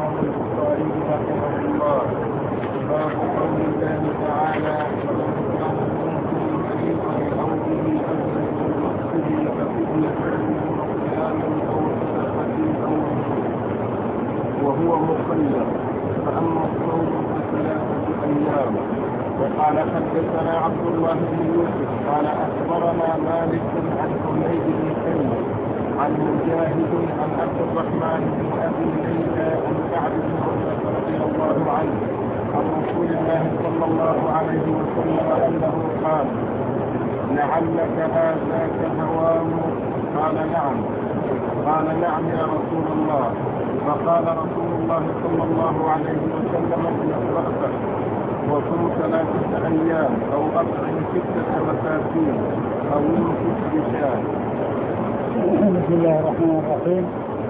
الإمام البخاري رحمه الله. باب قول الله تعالى: فمن كان منكم مريضا أو به أذى من رأسه ففدية من صيام أو صدقة أو وهو مقيد، فأما الصوم فثلاثة أيام. وقال حدثنا عبد الله بن يوسف قال أخبرنا مالك عن حميد بن سلمة عن مجاهد عن عبد الرحمن بن أبي ليلى عن كعب بن عمرة رضي الله عنه عن رسول الله صلى الله عليه وسلم أنه قال: لعلك آذاك هوام؟ قال: نعم. قال: نعم يا رسول الله. فقال رسول الله صلى الله عليه وسلم: اقرأت وصم 3 أيام أو أطعم 6 مساكين أو انفق بشاة. بسم الله الرحمن الرحيم.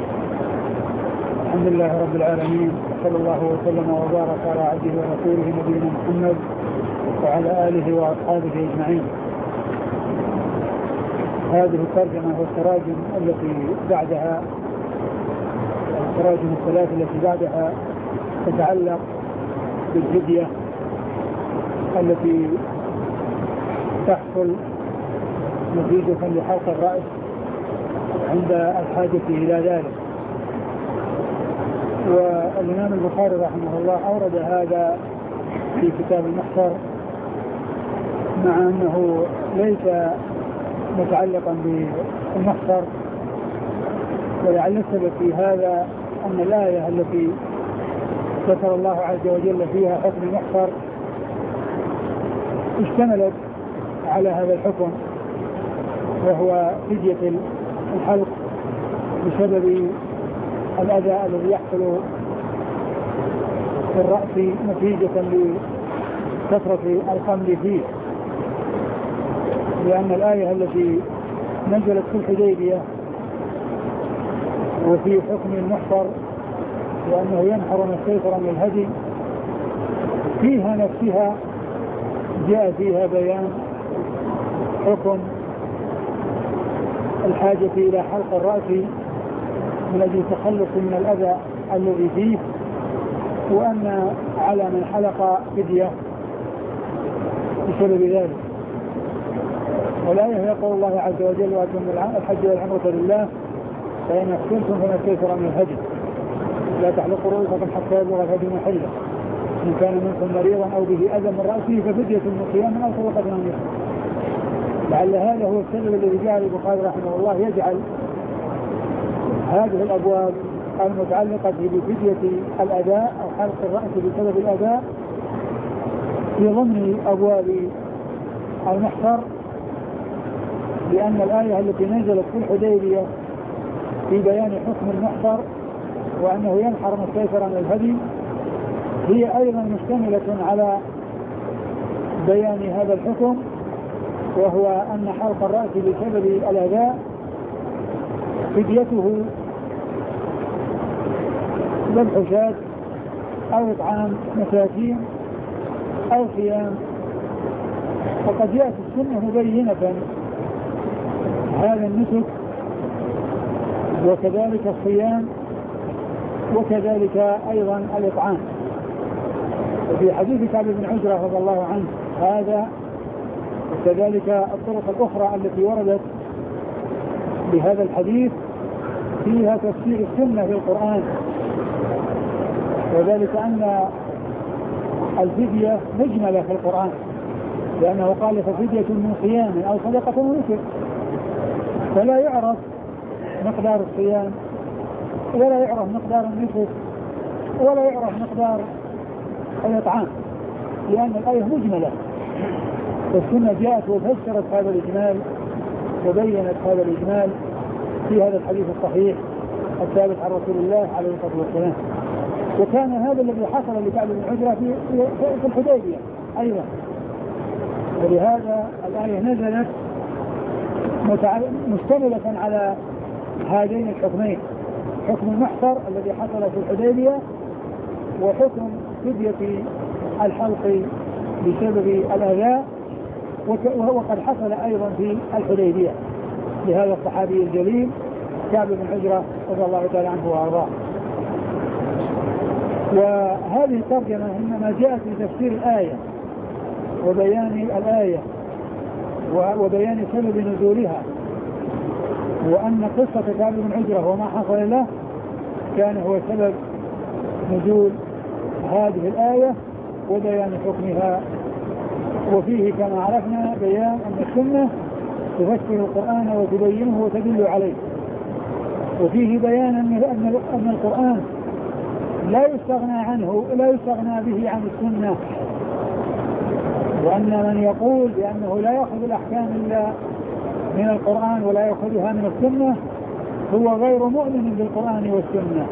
الحمد لله رب العالمين، صلى الله وسلم وبارك على عبده ورسوله نبينا محمد وعلى آله وأصحابه أجمعين. هذه الترجمة والتراجم التي بعدها، التراجم الثلاث التي بعدها تتعلق بالفدية التي تحصل نتيجة لحلق الرأس عند الحاجة إلى ذلك. والإمام البخاري رحمه الله أورد هذا في كتاب المحصر، مع أنه ليس متعلقا بالمحصر، ولعل السبب في هذا أن الآية التي ذكر الله عز وجل فيها حكم المحصر اشتملت على هذا الحكم، وهو فدية الحلق بسبب الأذى الذي يحصل في الرأس نتيجة لكثرة الخمل فيه. لأن الآية التي نزلت في الحديبية وفي حكم المحصر وأنه ينحر ما استيسر من الهدي، فيها نفسها جاء فيها بيان حكم الحاجة إلى حلق الرأس من أجل التخلص من الأذى الذي فيه، وأن على من حلق فدية بسبب ذلك. والآية يقول الله عز وجل: وأتموا الحج والعمرة لله فإن أحسنتم فما استيسر من الهدي لا تحلقوا رؤوسكم حتى يبلغ الهدي محله إن كان منكم مريضا أو به أذى من رأسه ففدية من صيام أو صدقة أو نسك. لعل هذا هو السبب الذي جعل البخاري رحمه الله يجعل هذه الأبواب المتعلقة بفدية الأداء أو حلق الرأس بسبب الأداء في ضمن أبواب المحصر، لأن الآية التي نزلت في الحديبية في بيان حكم المحصر وأنه ينحر ما استيسر من الهدي هي أيضا مشتملة على بيان هذا الحكم، وهو أن حلق الرأس بسبب الأذى فديته ذبح شاة أو إطعام مساكين أو صيام. وقد جاءت السنة مبينة هذا النسك وكذلك الصيام وكذلك أيضا الإطعام. وفي حديث كعب بن عجرة رضي الله عنه هذا، وكذلك الطرق الأخرى التي وردت بهذا الحديث فيها تفسير السنة في القرآن، وذلك أن الفدية مجملة في القرآن، لأنه قال: ففدية من صيام أو صدقة ونسك، فلا يعرف مقدار الصيام ولا يعرف مقدار النسك ولا يعرف مقدار الإطعام، لأن الآية مجملة. والسنة جاءت وفسرت هذا الإجمال وبينت هذا الإجمال في هذا الحديث الصحيح الثابت عن رسول الله عليه الصلاة والسلام. وكان هذا الذي حصل لكعب بن عجرة في الحديبية أيضا، ولهذا الآية نزلت مشتملة على هذين الحكمين: حكم المحصر الذي حصل في الحديبية وحكم فدية الحلق بسبب الأذى، وقد حصل أيضا في الحديبية لهذا الصحابي الجليل كعب بن عجرة رضي الله تعالى عنه وأرضاه. وهذه الترجمة إنما جاءت لتفسير الآية وبيان الآية وبيان سبب نزولها، وأن قصة كعب بن عجرة وما حصل له كان هو سبب نزول هذه الآية وبيان حكمها. وفيه كما عرفنا بيان أن السنة تفسر القرآن وتبينه وتدل عليه، وفيه بيان أن القرآن لا يستغنى به عن السنة، وأن من يقول بأنه لا يأخذ الأحكام إلا من القرآن ولا يأخذها من السنة هو غير مؤمن بالقرآن والسنة،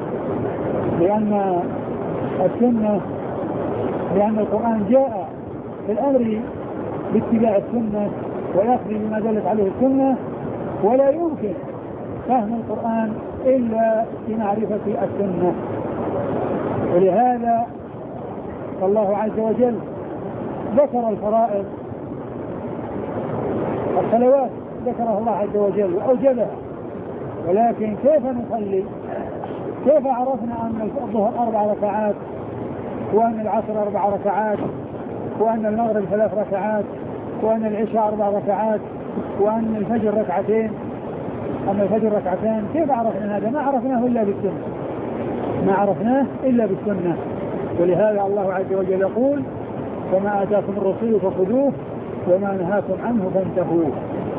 لأن القرآن جاء في الأمر باتباع السنة ويأخذ بما دلت عليه السنة، ولا يمكن فهم القرآن إلا بمعرفة السنة. ولهذا الله عز وجل ذكر الفرائض الصلوات ذكرها الله عز وجل وأوجبها، ولكن كيف نصلي؟ كيف عرفنا أن الظهر 4 ركعات وأن العصر 4 ركعات وأن المغرب 3 ركعات وأن العشاء 4 ركعات وأن الفجر ركعتين ركعتان؟ كيف عرفنا هذا؟ ما عرفناه إلا بالسنة. ولهذا الله عز وجل يقول وما آتاكم الرسول فخذوه وما نهاكم عنه فانتهوا.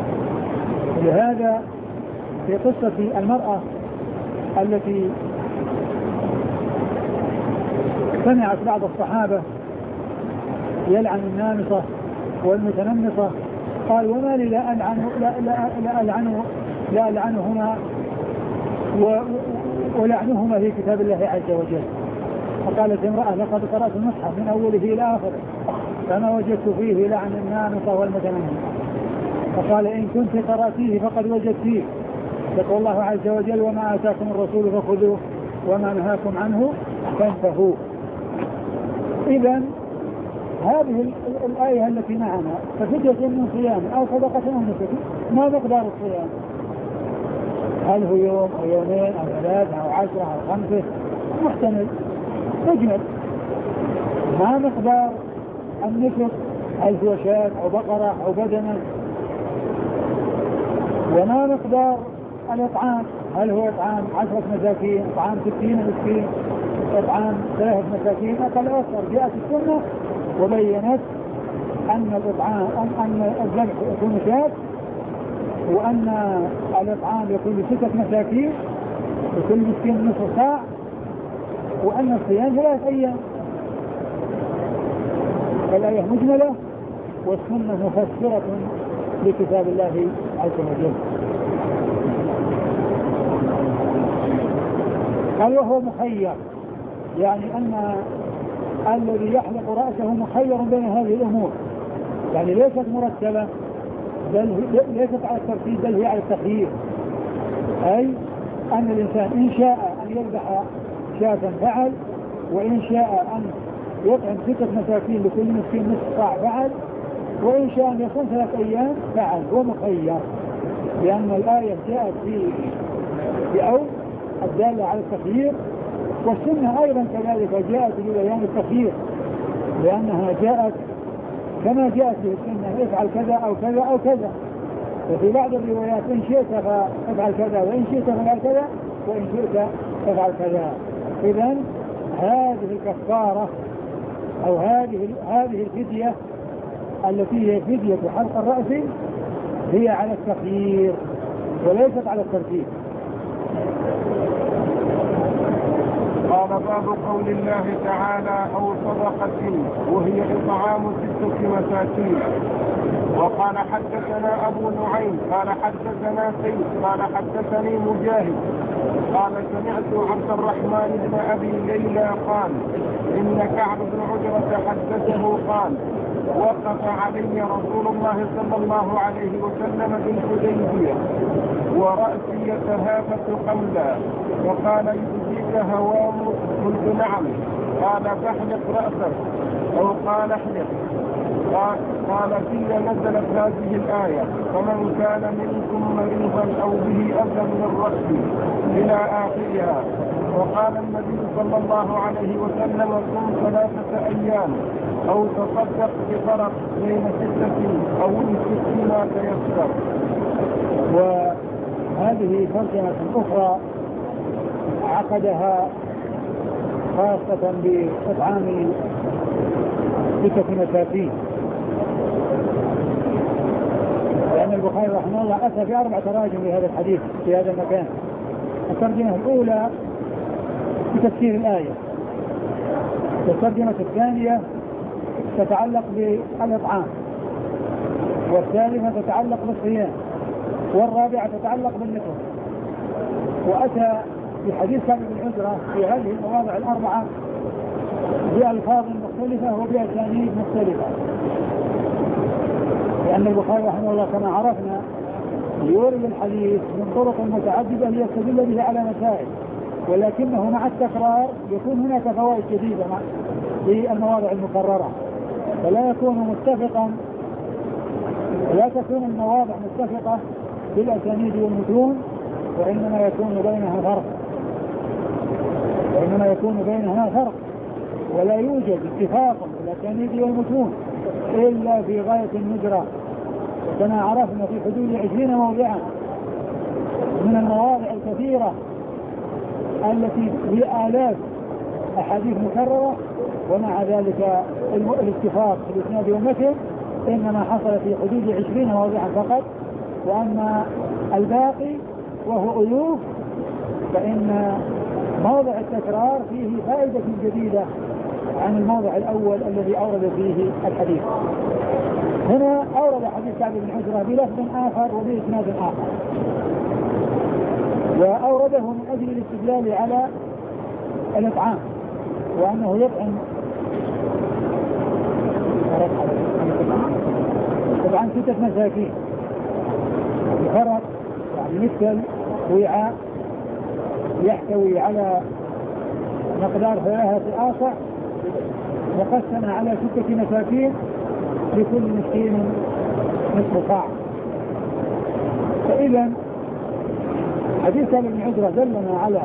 ولهذا في قصة المرأة التي سمعت بعض الصحابة يلعن النامصة والمتنمصة، قال وما لي لا ألعنهما ولعنهما في كتاب الله عز وجل. فقالت امرأة لقد قرأت المصحف من أوله إلى آخره فما وجدت فيه لعن النامصة والمتنمصة. فقال إن كنت قرأتيه فقد وجدتيه، يقول الله عز وجل وما آتاكم الرسول فخذوه وما نهاكم عنه فانتهوا. إذن هذه الآية التي معنا ففدية من صيام أو صدقة أو نسك، ما مقدار الصيام؟ هل هو يوم أو يومين أو 3 أو 10 أو 5؟ محتمل مجمل. ما مقدار النسك؟ هل هو شاة أو بقرة أو بدنة؟ وما مقدار الإطعام؟ هل هو إطعام 10 مساكين، إطعام 60 مسكين، إطعام 3 مساكين؟ أقل أكثر جاءت السنة وبينت أن الإطعام أن الذبح يكون شاة، وأن الإطعام يكون 6 مساكين وكل مسكين نصف ساعة، وأن الصيام 3 أيام. فالآية مجملة والسنة مفسرة لكتاب الله عز وجل. قال وهو مخير، يعني أن الذي يحلق رأسه مخير بين هذه الأمور، يعني ليست مرتبة، بل ليست على الترتيب بل هي على التخيير. أي أن الإنسان إن شاء أن يذبح شاة فعل، وإن شاء أن يطعم 6 مساكين لكل مسكين نصف صاع فعل، وإن شاء أن يصوم 3 أيام فعل. هو مخير لأن الآية جاءت في أو الدالة على التخيير، والسنة أيضا كذلك جاءت ببيان التخيير، لأنها جاءت كما جاءت في السنة افعل كذا أو كذا أو كذا. وفي بعض الروايات إن شئت فافعل كذا وإن شئت فافعل كذا وإن شئت فافعل كذا. إذن هذه الكفارة أو هذه الفدية التي هي فدية حلق الرأس هي على التخيير وليست على الترتيب. قال باب قول الله تعالى أو صدقة وهي إطعام 6 مساكين. وقال حدثنا أبو نعيم قال حدثنا سيد قال حدثني مجاهد قال سمعت عبد الرحمن بن أبي ليلى قال إن كعب بن عجرة حدثه قال وقف علي رسول الله صلى الله عليه وسلم بالحديبية ورأسي يتهافت قولا وقال يؤذيك هوام؟ قلت نعم. قال فاحلق رأسك أو قال احلق. قال في نزلت هذه الآية فمن كان منكم مريضا أو به أذى من الرأس إلى آخرها. وقال النبي صلى الله عليه وسلم صم 3 أيام أو تصدق بفرق بين 6 أو 6 ما تيسر. وهذه ترجمة أخرى عقدها خاصة بإطعام 6 مساكين، لأن البخاري رحمه الله أتى ب4 تراجم لهذا الحديث في هذا المكان. الترجمة الأولى بتفسير الآية، والترجمة الثانية تتعلق بالإطعام، والثالثة تتعلق بالصيام، والرابعة تتعلق بالنصف. وأتى في حديث كعب بن عجرة في هذه المواضع ال4 بألفاظ مختلفة وبأسانيد مختلفة، لأن البخاري رحمه الله كما عرفنا يورد الحديث من طرق متعددة ليستدل به على مسائل، ولكنه مع التكرار يكون هناك فوائد جديدة في المواضع المكررة، فلا يكون متفقا، لا تكون المواضع متفقة بالأسانيد والمتون، وإنما يكون بينها فرق، ولا يوجد اتفاق بالأسانيد والمتون إلا في غاية الندرة، كما عرفنا في حدود 20 موضعا من المواضع الكثيرة التي بآلاف أحاديث مكررة، ومع ذلك الاتفاق في الإسناد والمتن إنما حصل في حدود 20 موضعا فقط، وأما الباقي وهو ألوف فإن موضع التكرار فيه فائدة جديدة عن الموضع الأول الذي أورد فيه الحديث. هنا أورد حديث كعب بن عجرة بلفظ آخر وبإسناد آخر، وأورده من أجل الاستدلال على الإطعام، وأنه يطعم 6 مساكين بفرق، يعني مثل وعاء يحتوي على مقدار 3 آصع وقسم على 6 مساكين لكل مسكين نصف صاع. فإذا حديث ابن عجرة دلنا على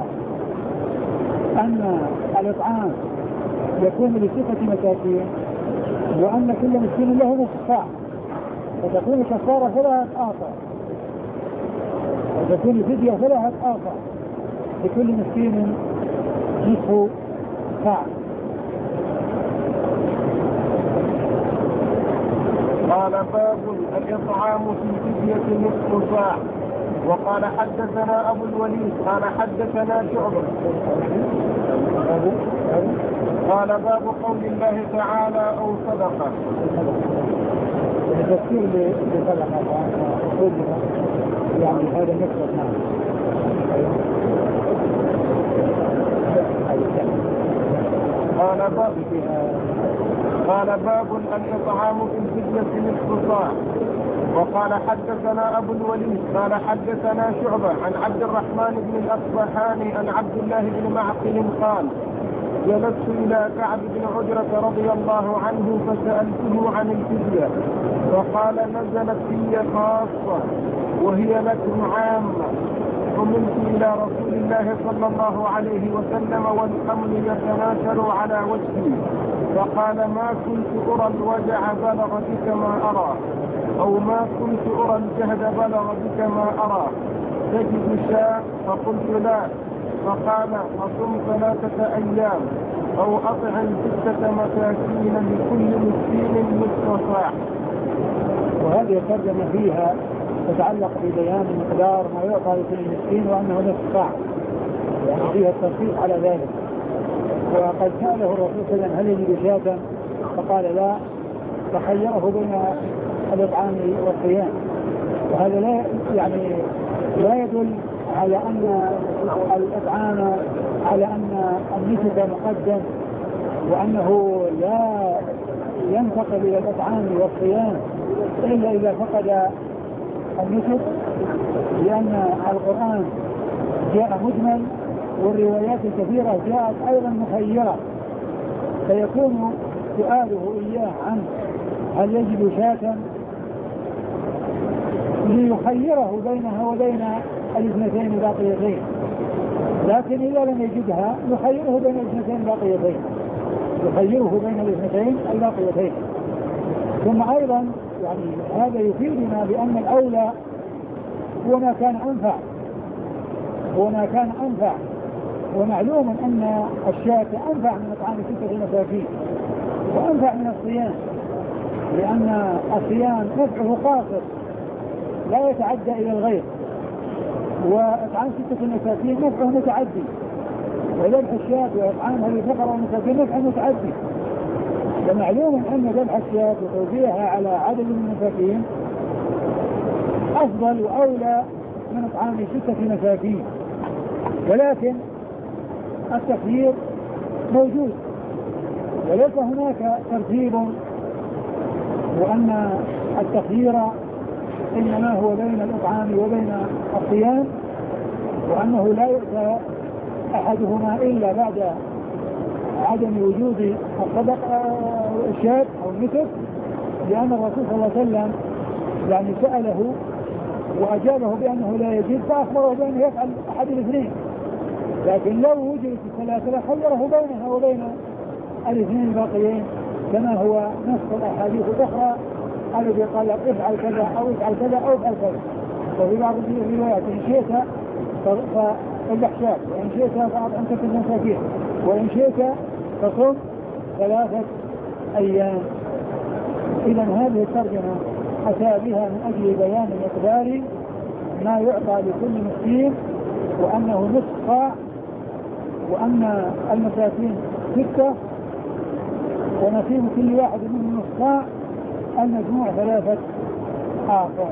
أن الإطعام يكون ل6 مساكين، وأن كل مسكين له نصف صاع، فتكون الكفارة 3 آصع، وتكون الفدية 3 آصع لكل مسكين نصف صاع. قال باب الإطعام في الفدية نصف صاع. وقال حدثنا أبو الوليد قال حدثنا شعبة قال باب قول الله تعالى أو صدقة. تفسير لصدقة يعني هذا نقطة. نعم. قال باب الإطعام في الفدية نصف صاع. وقال حدثنا أبو الوليد قال حدثنا شعبة عن عبد الرحمن بن الأصبحاني عن عبد الله بن معقل قال جلست إلى كعب بن عجرة رضي الله عنه فسألته عن الفدية، فقال نزلت في خاصة وهي لكم عامة. حملت إلى رسول الله صلى الله عليه وسلم والحمل يتناثر على وجهي، فقال ما كنت أرى الوجع بلغ بك ما أرى، أو ما كنت أرى الجهد بلغ بك ما أرى، تجد شاء؟ فقلت لا. فقال أصم 3 أيام أو أطعم 6 مساكين لكل مسكين نصف صاع. وهذه الترجمة فيها تتعلق ببيان مقدار ما يعطى لكل مسكين وأنه نصف صاع، يعني فيها التنصيص على ذلك. وقد سأله الرسول صلى الله عليه وسلم هل يجد شاة؟ فقال لا، فخيره بين الإطعام والصيام. وهذا لا يدل على أن الإطعام على أن النسك مقدم، وأنه لا ينتقل إلى الإطعام والصيام إلا إذا فقد النسك، لأن القرآن جاء مجمل والروايات الكثيرة جاءت أيضا مخيرة، فيكون سؤاله إياه عنه هل يجد شاة ليخيره بينها وبين الاثنتين باقيتين. لكن إذا لم يجدها نخيره بين الاثنتين الباقيتين، يخيره بين الاثنتين الباقيتين. ثم أيضا يعني هذا يفيدنا بأن الأولى هو ما كان أنفع، هو ما كان أنفع. ومعلوم أن الشاة أنفع من إطعام 6 مساكين وأنفع من الصيام، لأن الصيام نفعه قاصر لا يتعدى إلى الغير، وإطعام 6 مساكين نفعه متعدي، وذبح الشاة وإطعامها للفقراء والمساكين نفعه متعدي. ومعلوم أن ذبح الشاة وتوزيعها على عدد من المساكين أفضل وأولى من إطعام 6 مساكين، ولكن التخيير موجود وليس هناك ترتيب، وأن التخيير إنما هو بين الإطعام وبين الصيام، وأنه لا يؤتى أحدهما إلا بعد عدم وجود الصدق الشاة أو النسك، لأن الرسول صلى الله عليه وسلم يعني سأله وأجابه بأنه لا يجد، فأخبره بأنه يفعل أحد الاثنين، لكن لو وجدت الثلاثة لخيره بينها وبين الاثنين الباقيين، كما هو نص الأحاديث الأخرى الذي قال افعل كذا أو افعل كذا أو افعل كذا. وفي بعض الروايات إن شئت فاذبح شاة، وإن شئت فأطعم 6 مساكين، وإن شئت فصم 3 أيام. إذا هذه الترجمة أتى بها من أجل بيان مقدار ما يعطى لكل مسكين، وأنه نصف صاع، وأن المساكين 6 ونصيب كل واحد منهم نصف صاع، المجموع 3 آخر.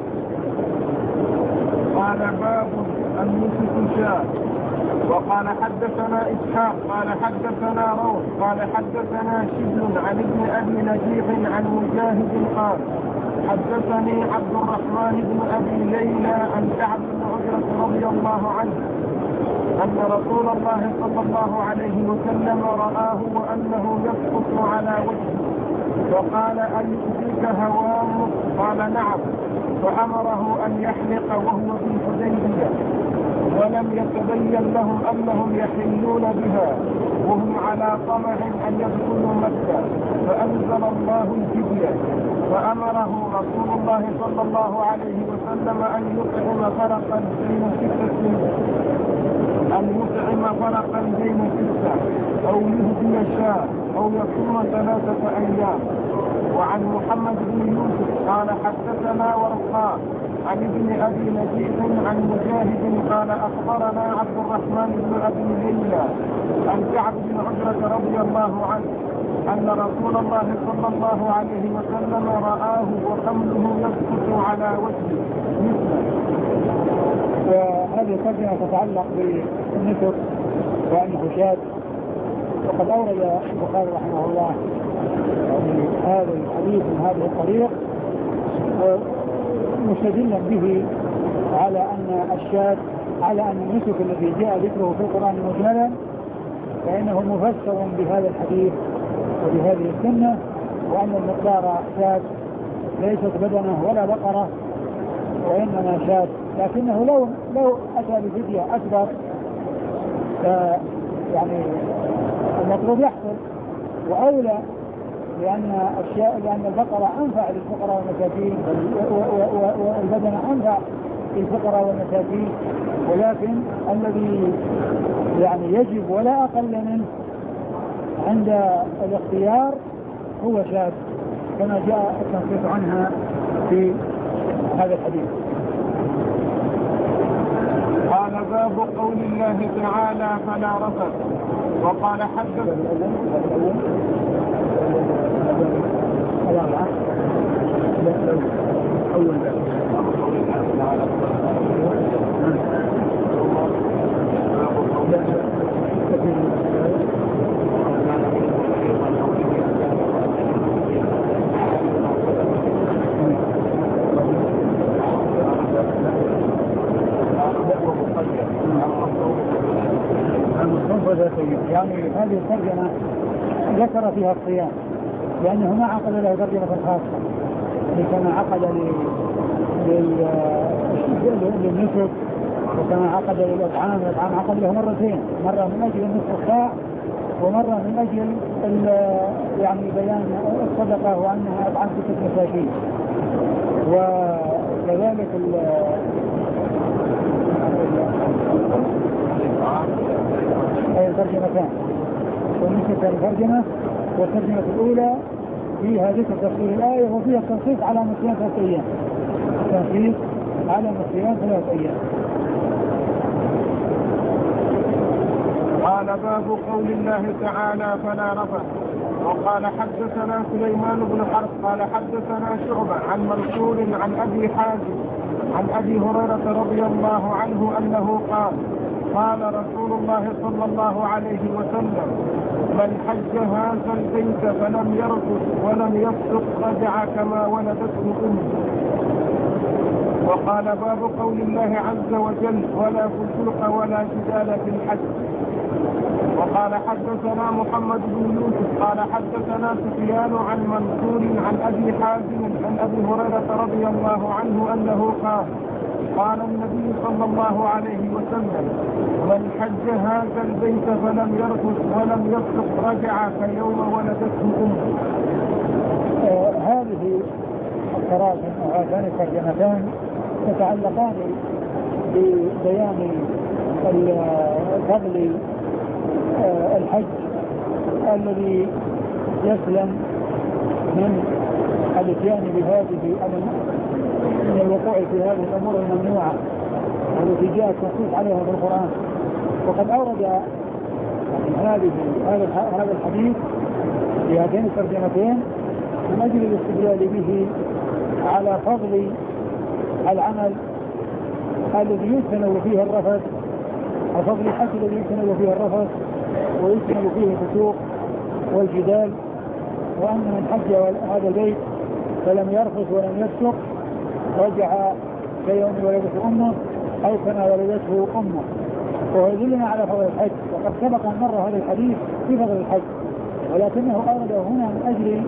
قال باب النسك شاة. وقال حدثنا إسحاق قال حدثنا روح قال حدثنا شبل عن ابن أبي نجيح عن مجاهد قال حدثني عبد الرحمن بن أبي ليلى عن كعب بن عجرة رضي الله عنه أن رسول الله صلى الله عليه وسلم رآه وأنه يسقط على وجهه، وقال أن يؤذيك هوام؟ قال نعم، فأمره أن يحلق وهو في الحديبية، ولم يتبين لهم أنهم يحلون بها وهم على طمع أن يدخلوا مكة، فأنزل الله الفدية، فأمره رسول الله صلى الله عليه وسلم أن يطعم فرقا بين 6 أو يهدي شاة أو يصوم 3 أيام. وعن محمد بن يوسف قال حدثنا ورقاء عن ابن أبي نجيح عن مجاهد قال أخبرنا عبد الرحمن بن أبي ليلى عن كعب بن عجرة رضي الله عنه أن رسول الله صلى الله عليه وسلم رآه وحمله يسقط على وجهه مثله. وهذه الترجمة تتعلق بالنسك وأنه شاذ، وقد أورد البخاري رحمه الله يعني هذا الحديث من هذه الطريق مستدلا به على أن الشاذ، على أن النسك الذي جاء ذكره في القرآن مجملا فإنه مفسر بهذا الحديث وبهذه السنة، وأن المقدار شاذ ليست بدنه ولا بقرة وإنما شاذ، لكنه لو أتى بفدية أكبر يعني المطلوب يحصل، وأولى لأن البقرة أنفع للفقراء والمساكين والبدن أنفع للفقراء والمساكين، ولكن الذي يعني يجب ولا أقل منه عند الاختيار هو شاذ، كما جاء التنصيص عنها في هذا الحديث. قال باب قول الله تعالى فلا رفث. وقال حدث يعني هذه الترجمة ذكر فيها الصيام، لأنه ما عقد له ترجمة خاصة كما عقد للنسك وكما عقد للإطعام عقد له مرتين، مرة من أجل نصف الساعة ومرة من أجل يعني بيان الصدقة وأنها أطعام 6 مساكين. وكذلك الترجمتان والنسبة الترجمة والترجمة الأولى فيها ذكر تفسير الآية وفيها التنصيص على مصيام 3 أيام، تنصيص على مصيام 3 أيام. قال باب قول الله تعالى فلا رفث. وقال حدثنا سليمان بن حرب قال حدثنا شعبة عن منصور عن أبي حازم عن أبي هريرة رضي الله عنه أنه قال قال رسول الله صلى الله عليه وسلم من حج هذا البيت فلم يرفث ولم يفسق رجع كما ولدته أمه. وقال باب قول الله عز وجل ولا فسوق ولا جدال في الحج. وقال حدثنا محمد بن يوسف قال حدثنا سفيان عن منصور عن أبي حازم عن أبي هريرة رضي الله عنه أنه قال قال النبي صلى الله عليه وسلم من حج هذا البيت فلم يرفث ولم يفسق رجع كيوم ولدته أمه. هذه التراجم وهاتان الترجمتان تتعلقان ببيان فضل الحج الذي يسلم من الاتيان بهذه من الوقوع في هذه الامور الممنوعه التي جاءت النصوص عليها في القران. وقد اورد هذا الحديث في هاتين الترجمتين من اجل الاستدلال به على فضل العمل الذي يجتنب فيه الرفث، وفضل الحج الذي يجتنب فيه الرفث ويجتنب فيه الفسوق والجدال، وأن من حج هذا البيت فلم يرفث ولم يفسق رجع كيوم ولدته أمه أو كما ولدته أمه. وهو يدلنا على فضل الحج، وقد سبق أن مر هذا الحديث في فضل الحج، ولكنه أورده هنا من أجل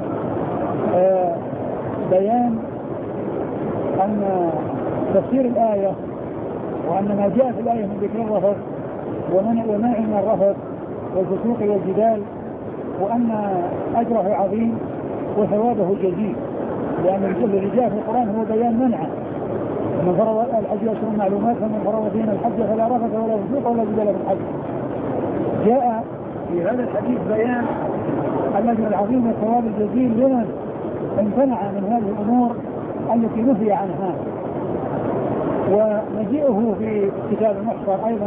بيان أن تفسير الآية وأن ما جاء في الآية من ذكر الرفث ومنع من الرفث والفسوق والجدال وأن أجره عظيم وثوابه جزيل، لأن الذي جاء في القرآن هو بيان منعه. من فرض الحج أشهر معلومات فمن فرض فينا الحج فلا رفث ولا فسوق ولا جدال في الحج. جاء في هذا الحديث بيان الأجر العظيم والثواب الجزيل لمن امتنع من هذه الأمور التي نهي عنها. ومجيئه في كتاب المحصر أيضا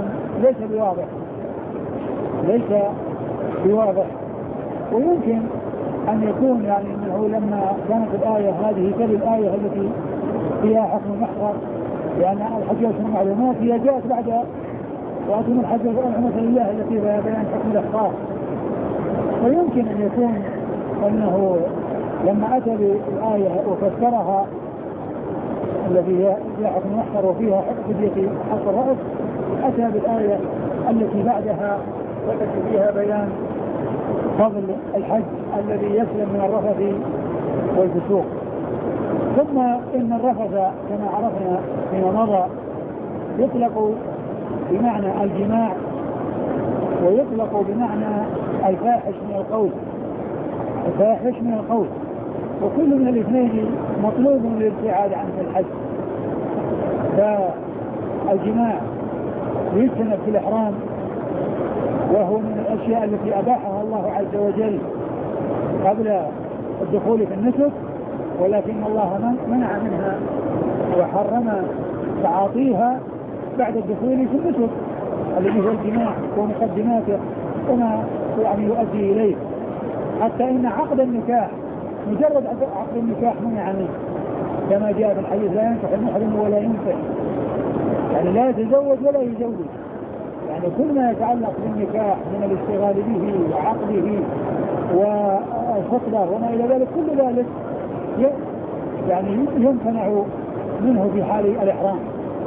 ليس بواضح ويمكن أن يكون يعني أنه لما كانت الآية هذه تلي الآية التي فيها حكم المحصر، لأن الحج أشهر معلومات هي جاءت بعد وأتم الحج والعمرة لله التي فيها بيان حكم الإحصار. ويمكن أن يكون أنه لما أتى بالآية وفسرها التي هي حكم المحصر وفيها فدية حق الرأس، أتى بالآية التي بعدها وجد فيها بيان فضل الحج الذي يسلم من الرفث والفسوق. ثم إن الرفث كما عرفنا فيما مضى يطلق بمعنى الجماع ويطلق بمعنى الفاحش من القول، وكل من الاثنين مطلوب للابتعاد عن الحج. فالجماع يجتنب في الإحرام وهو من الأشياء التي أباحها الله عز وجل قبل الدخول في النسك، ولكن الله منع منها وحرم تعاطيها بعد الدخول في النسك الذي هو الجماع ومقدماته وما يعني يؤدي إليه، حتى إن عقد النكاح مجرد عقد النكاح منع منه كما جاء في الحديث لا ينكح المحرم ولا ينكح، يعني لا يتزوج ولا يزوج. يعني كل ما يتعلق بالنكاح من الاشتغال به وعقده والخطبة وما إلى ذلك كل ذلك يعني يمتنع منه في حال الإحرام.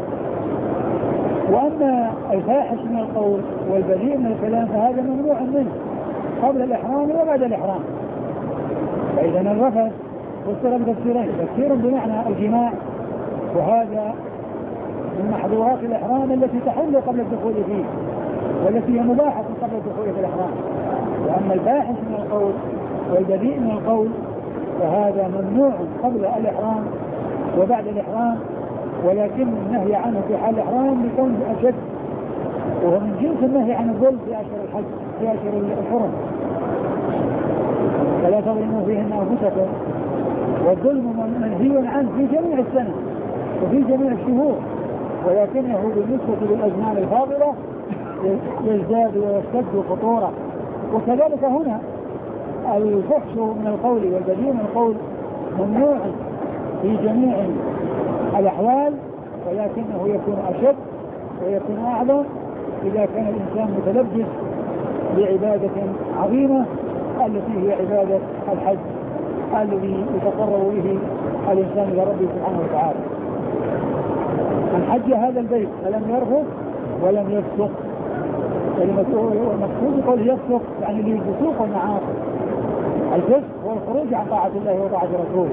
وأما الفاحش من القول والبذيء من الكلام فهذا ممنوع منه قبل الإحرام وبعد الإحرام. فإذا الرفث فسر بتفسيرين، تفسير بمعنى الجماع وهذا من محظورات الإحرام التي تحل قبل الدخول فيه والتي هي مباحة قبل الدخول في الإحرام. وأما الفاحش من القول والبذيء من القول فهذا ممنوع قبل الإحرام وبعد الإحرام، ولكن النهي عنه في حال الإحرام لكونه أشد، وهو من جنس النهي عن الظلم في أشهر الحج في أشهر الحرم. فلا تظلموا فيهن أنفسكم، والظلم منهي عنه في جميع السنة وفي جميع الشهور، ولكنه بالنسبة للأزمان الفاضلة يزداد ويشتد خطورة. وكذلك هنا الفحش من القول والبذيء من القول ممنوع في جميع الأحوال، ولكنه يكون أشد ويكون أعظم إذا كان الإنسان متلبس بعبادة عظيمة التي هي عبادة الحج الذي يتقرب به الإنسان إلى ربه سبحانه وتعالى. من حج هذا البيت فلم يرفض ولم يفسق، المقصود يقول يفسق يعني للفسوق والمعاصي. الفسق هو الخروج عن طاعة الله وطاعة رسوله،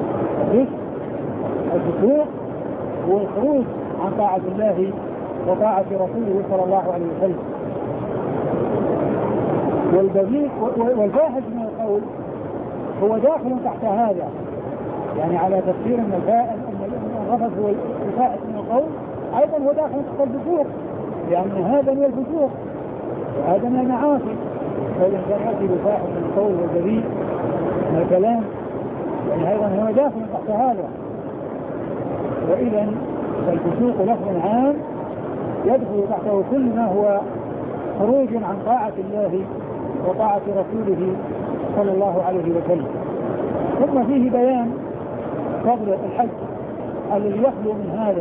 الفسوق هو الخروج عن طاعة الله وطاعة رسوله صلى الله عليه وسلم. والبذيء والفاحش من القول هو داخل تحت هذا، يعني على تفسير ان الرفث هو الفاحش من القول ايضا هو داخل تحت الفسوق، لان هذا من الفسوق وهذا من المعاصي. فالإنسان يأتي بفاحش من القول والبذيء من الكلام، يعني أيضا هو داخل تحت هذا. وإذا الفسوق لفظ عام يدخل تحته كل ما هو خروج عن طاعة الله وطاعة رسوله صلى الله عليه وسلم. ثم فيه بيان فضل الحج الذي يخلو من هذا،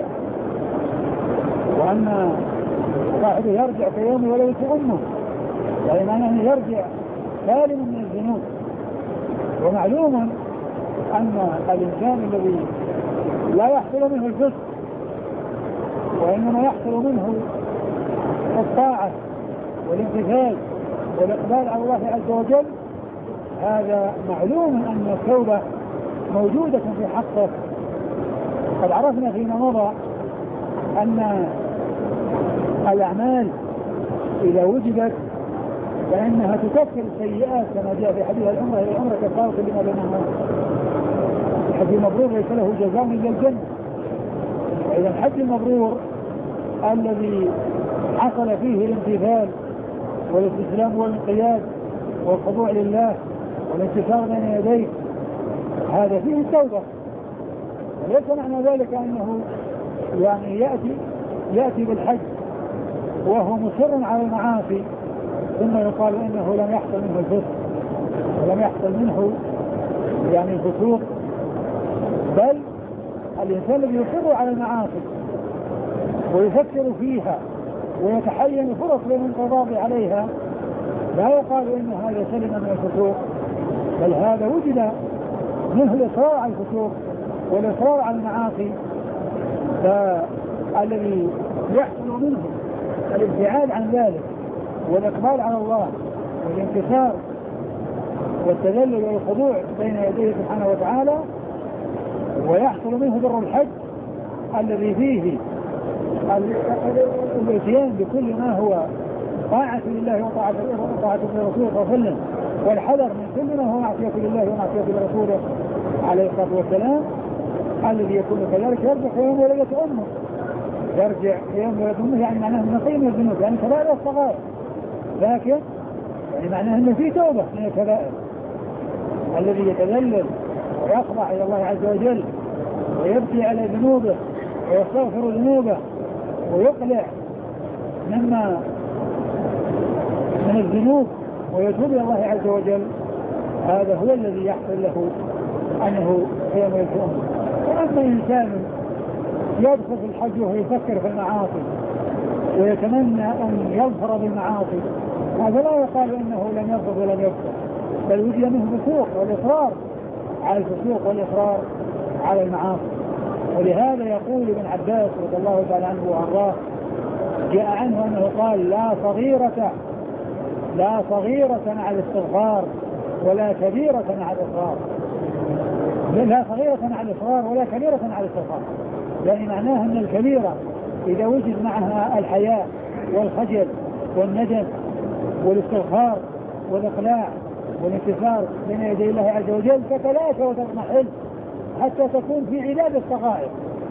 وأن صاحبه يرجع كيوم وليس أمه، يعني معناه يرجع سالما من الذنوب. ومعلوم أن الإنسان الذي لا يحصل منه الفسق وإنما يحصل منه الطاعة والامتثال والإقبال على الله عز وجل، هذا معلوم أن التوبة موجودة في حقه. قد عرفنا فيما مضى أن الأعمال إذا وجدت فإنها تكفر السيئات كما جاء في حديث العمرة إلى العمرة كفارة لما بينهما. الحج المبرور ليس له جزاء إلا الجنة. إذا الحج المبرور الذي حصل فيه الامتثال والاستسلام والانقياد والخضوع لله والانتصار بين يديه، هذا فيه التوبة. وليس معنى ذلك أنه يعني يأتي بالحج وهو مصر على المعاصي ثم يقال إنه لم يحصل منه الفسق ولم يحصل منه يعني الفسوق، بل الإنسان الذي يصر على المعاصي ويفكر فيها ويتحين فرص للانقضاض عليها لا يقال إن هذا سلم من الفسوق، بل هذا وجد منه الإصرار على الفسوق والإصرار على المعاصي. فالذي يحصل منه الابتعاد عن ذلك والإقبال على الله والانكسار والتذلل والخضوع بين يديه سبحانه وتعالى، ويحصل منه بر الحج الذي فيه الاتيان بكل ما هو طاعة لله وطاعة الرسول صلى الله عليه وسلم، والحذر من كل ما هو معصية لله ومعصية لرسوله عليه الصلاة والسلام. الذي يكون كذلك يرجع في يوم وليلة أمه، يرجع في يوم وليلة أمه يعني معناه أنه قيم الذنوب، يعني كبائر الصغائر، لكن يعني معناه أنه في توبة من الكبائر. الذي يتذلل ويخضع إلى الله عز وجل ويبكي على ذنوبه ويستغفر ذنوبه ويقلع من الذنوب ويتوب إلى الله عز وجل، هذا هو الذي يحصل له أنه قيم الأمة. وأما إنسان يدخل في الحج وهو يفكر في المعاصي ويتمنى أن يظفر بالمعاصي، هذا لا يقال إنه لم يظفر ولم يفسق، بل وجد منه الفسوق والإصرار على الفسوق والإصرار على المعاصي. ولهذا يقول ابن عباس رضي الله تعالى عنه وارضاه، جاء عنه أنه قال لا صغيرة على الاستغفار ولا كبيرة على الإصرار، لا صغيرة على الإصرار ولا كبيرة على الاستغفار، يعني معناه أن الكبيرة إذا وجد معها الحياء والخجل والندم والاستغفار والإقلاع والانكسار بين يدي الله عز وجل تتلاشى وتضمحل حتى تكون في عداد الصغائر.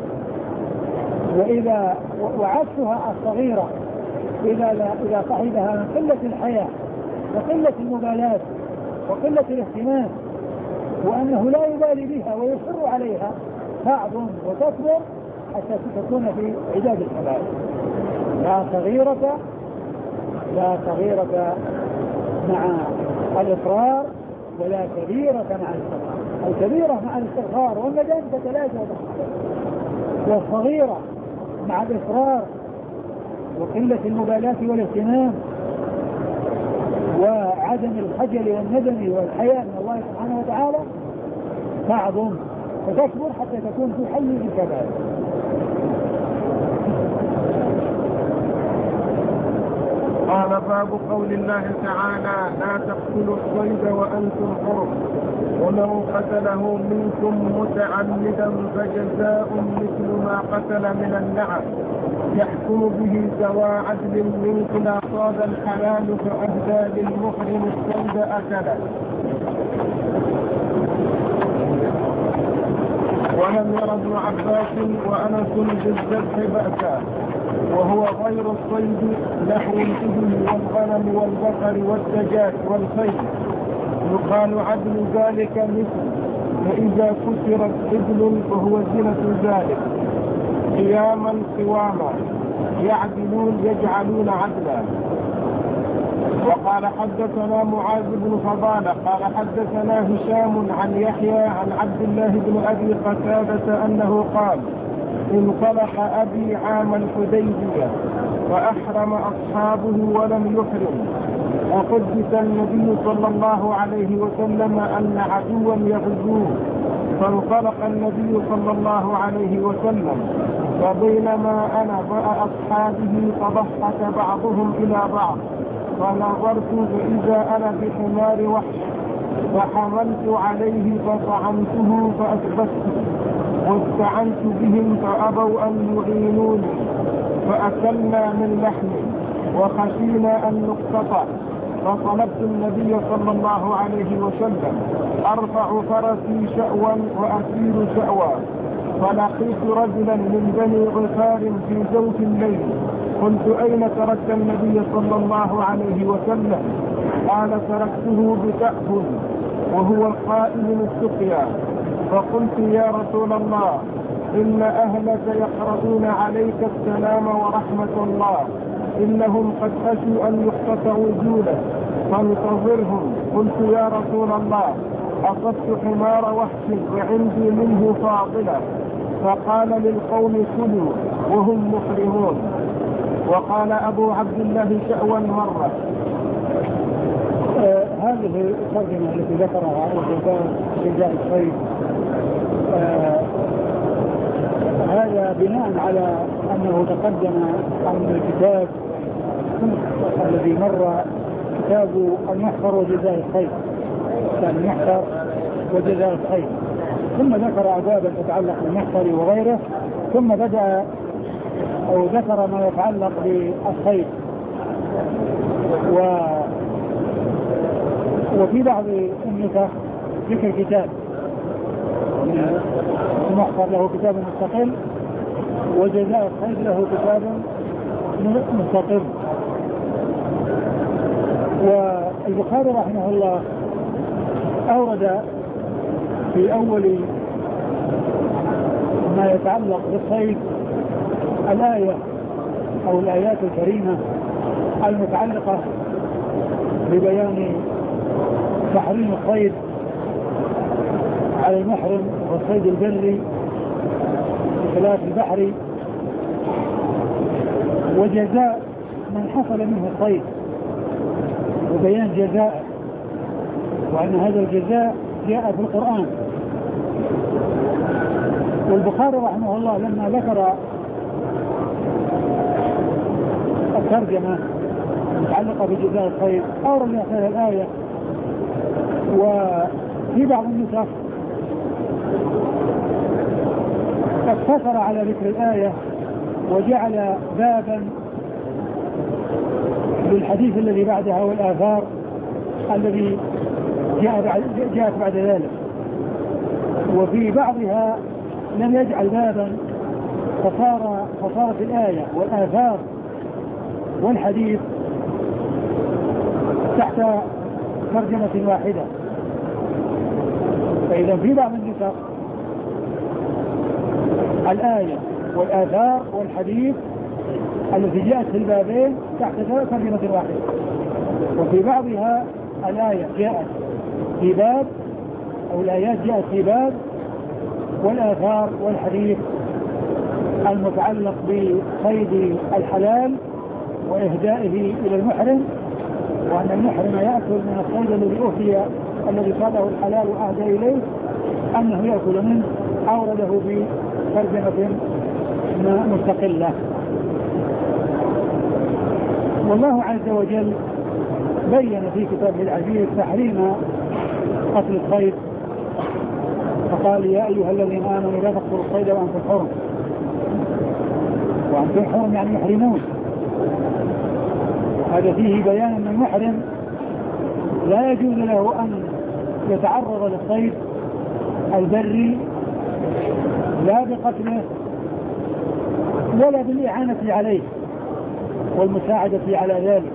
وعكسها الصغيرة إذا صحبها من قلة الحياء وقلة المبالاة وقلة الاهتمام وأنه لا يبالي بها ويصر عليها تعظم وتكبر حتى تكون في عداد الكبائر. لا صغيرة مع الإصرار ولا كبيرة مع الاستغفار. الكبيرة مع الاستغفار والندم تتلاشى وتضمحل، والصغيرة مع الإصرار وقلة المبالاة والاهتمام وعدم الخجل والندم والحياء من الله سبحانه وتعالى تعظم وتكبر حتى تكون في حل الكبائر. قال باب قول الله تعالى لا تقتلوا الصيد وأنتم حرم ومن قتله منكم متعمدا فجزاء مثل ما قتل من النعم يحكم به ذوى عدل منكم أصاب الحلال فأهدى للمحرم الصيد أكله. ولم ير ابن عباس وأنس بالذبح بأسا وهو غير الصيد نحو الإبل والغنم والبقر والدجاج والخيل يقال عدل ذلك مثل. فإذا كسرت إبل فهو زنة ذلك قياما قواما يعدلون يجعلون عدلا. وقال حدثنا معاذ بن فضالة قال حدثنا هشام عن يحيى عن عبد الله بن أبي قتادة أنه قال انطلق أبي عام الحديبية فأحرم أصحابه ولم يحرم وحدث النبي صلى الله عليه وسلم أن عدوا يغزوه فانطلق النبي صلى الله عليه وسلم فبينما أنا مع أصحابه فضحك بعضهم إلى بعض فنظرت فإذا أنا بحمار وحش فحملت عليه فطعمته فأثبته واستعنت بهم فأبوا أن يعينوني فأكلنا من لحمه وخشينا أن نقتطع فطلبت النبي صلى الله عليه وسلم أرفع فرسي شأوا وأسير شأوا فلقيت رجلا من بني غفار في جوف الليل قلت أين تركت النبي صلى الله عليه وسلم؟ قال تركته بتأكل وهو القائم السقيا. فقلت يا رسول الله إن أهلك يقرؤون عليك السلام ورحمة الله إنهم قد خشوا أن يقتطعوا جودك فانتظرهم. قلت يا رسول الله أصبت حمار وحش وعندي منه فاضلة. فقال للقوم كلوا وهم محرمون. وقال أبو عبد الله شأوا مرة. هذه الترجمة التي ذكرها جزاء الصيد هذا بناء على أنه تقدم عن الكتاب الذي مر كتاب المحفر وجزاء الصيد كان المحفر وجزاء الصيد ثم ذكر أبوابا تتعلق بالمحفر وغيره ثم بدأ أو ذكر ما يتعلق بالصيد. وفي بعض النسخ ذكر كتاب المحفر له كتاب مستقل وجزاء الصيد له كتاب مستقل. والبخاري رحمه الله أورد في أول ما يتعلق بالصيد الآية أو الآيات الكريمة المتعلقة ببيان تحريم الصيد على المحرم والصيد البري بخلاف البحري وجزاء من حصل منه الصيد وبيان جزاء وأن هذا الجزاء جاء في القرآن. والبخاري رحمه الله لما ذكر الترجمة المتعلقة بجزاء الصيد أورد هذه الآية. وفي بعض النسخ اقتصر على ذكر الآية وجعل بابا للحديث الذي بعدها والآثار الذي جاءت بعد ذلك، وفي بعضها لم يجعل بابا، فصارت الآية والآثار والحديث تحت ترجمة واحدة. فإذا في بعض النسخ الآية والآثار والحديث التي جاءت في البابين تحت ترجمة واحدة، وفي بعضها الآية جاءت في باب أو الآيات جاءت في باب والآثار والحديث المتعلق بصيد الحلال وإهدائه إلى المحرم، وأن المحرم يأكل من الصيد الذي صاده الحلال وأهدى إليه أنه يأكل منه، أورده بترجمة مستقلة. والله عز وجل بين في كتابه العزيز تحريم قتل الصيد، فقال يا أيها الذين آمنوا لا تقتلوا الصيد وأنتم حرم، وأنتم حرم يعني محرمون. هذا فيه بيان أن المحرم لا يجوز له أن يتعرض للصيد البري لا بقتله ولا بالإعانة عليه والمساعدة على ذلك.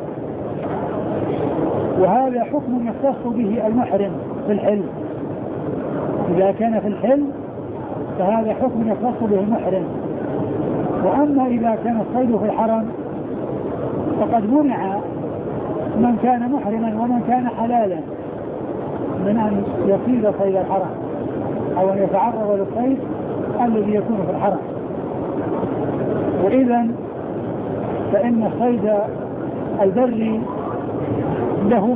وهذا حكم يختص به المحرم في الحل، إذا كان في الحل فهذا حكم يختص به المحرم. وأما إذا كان الصيد في الحرم فقد منع من كان محرما ومن كان حلالا من أن يصيد صيد الحرم أو أن يتعرض للصيد الذي يكون في الحرم. وإذا فإن الصيد البري له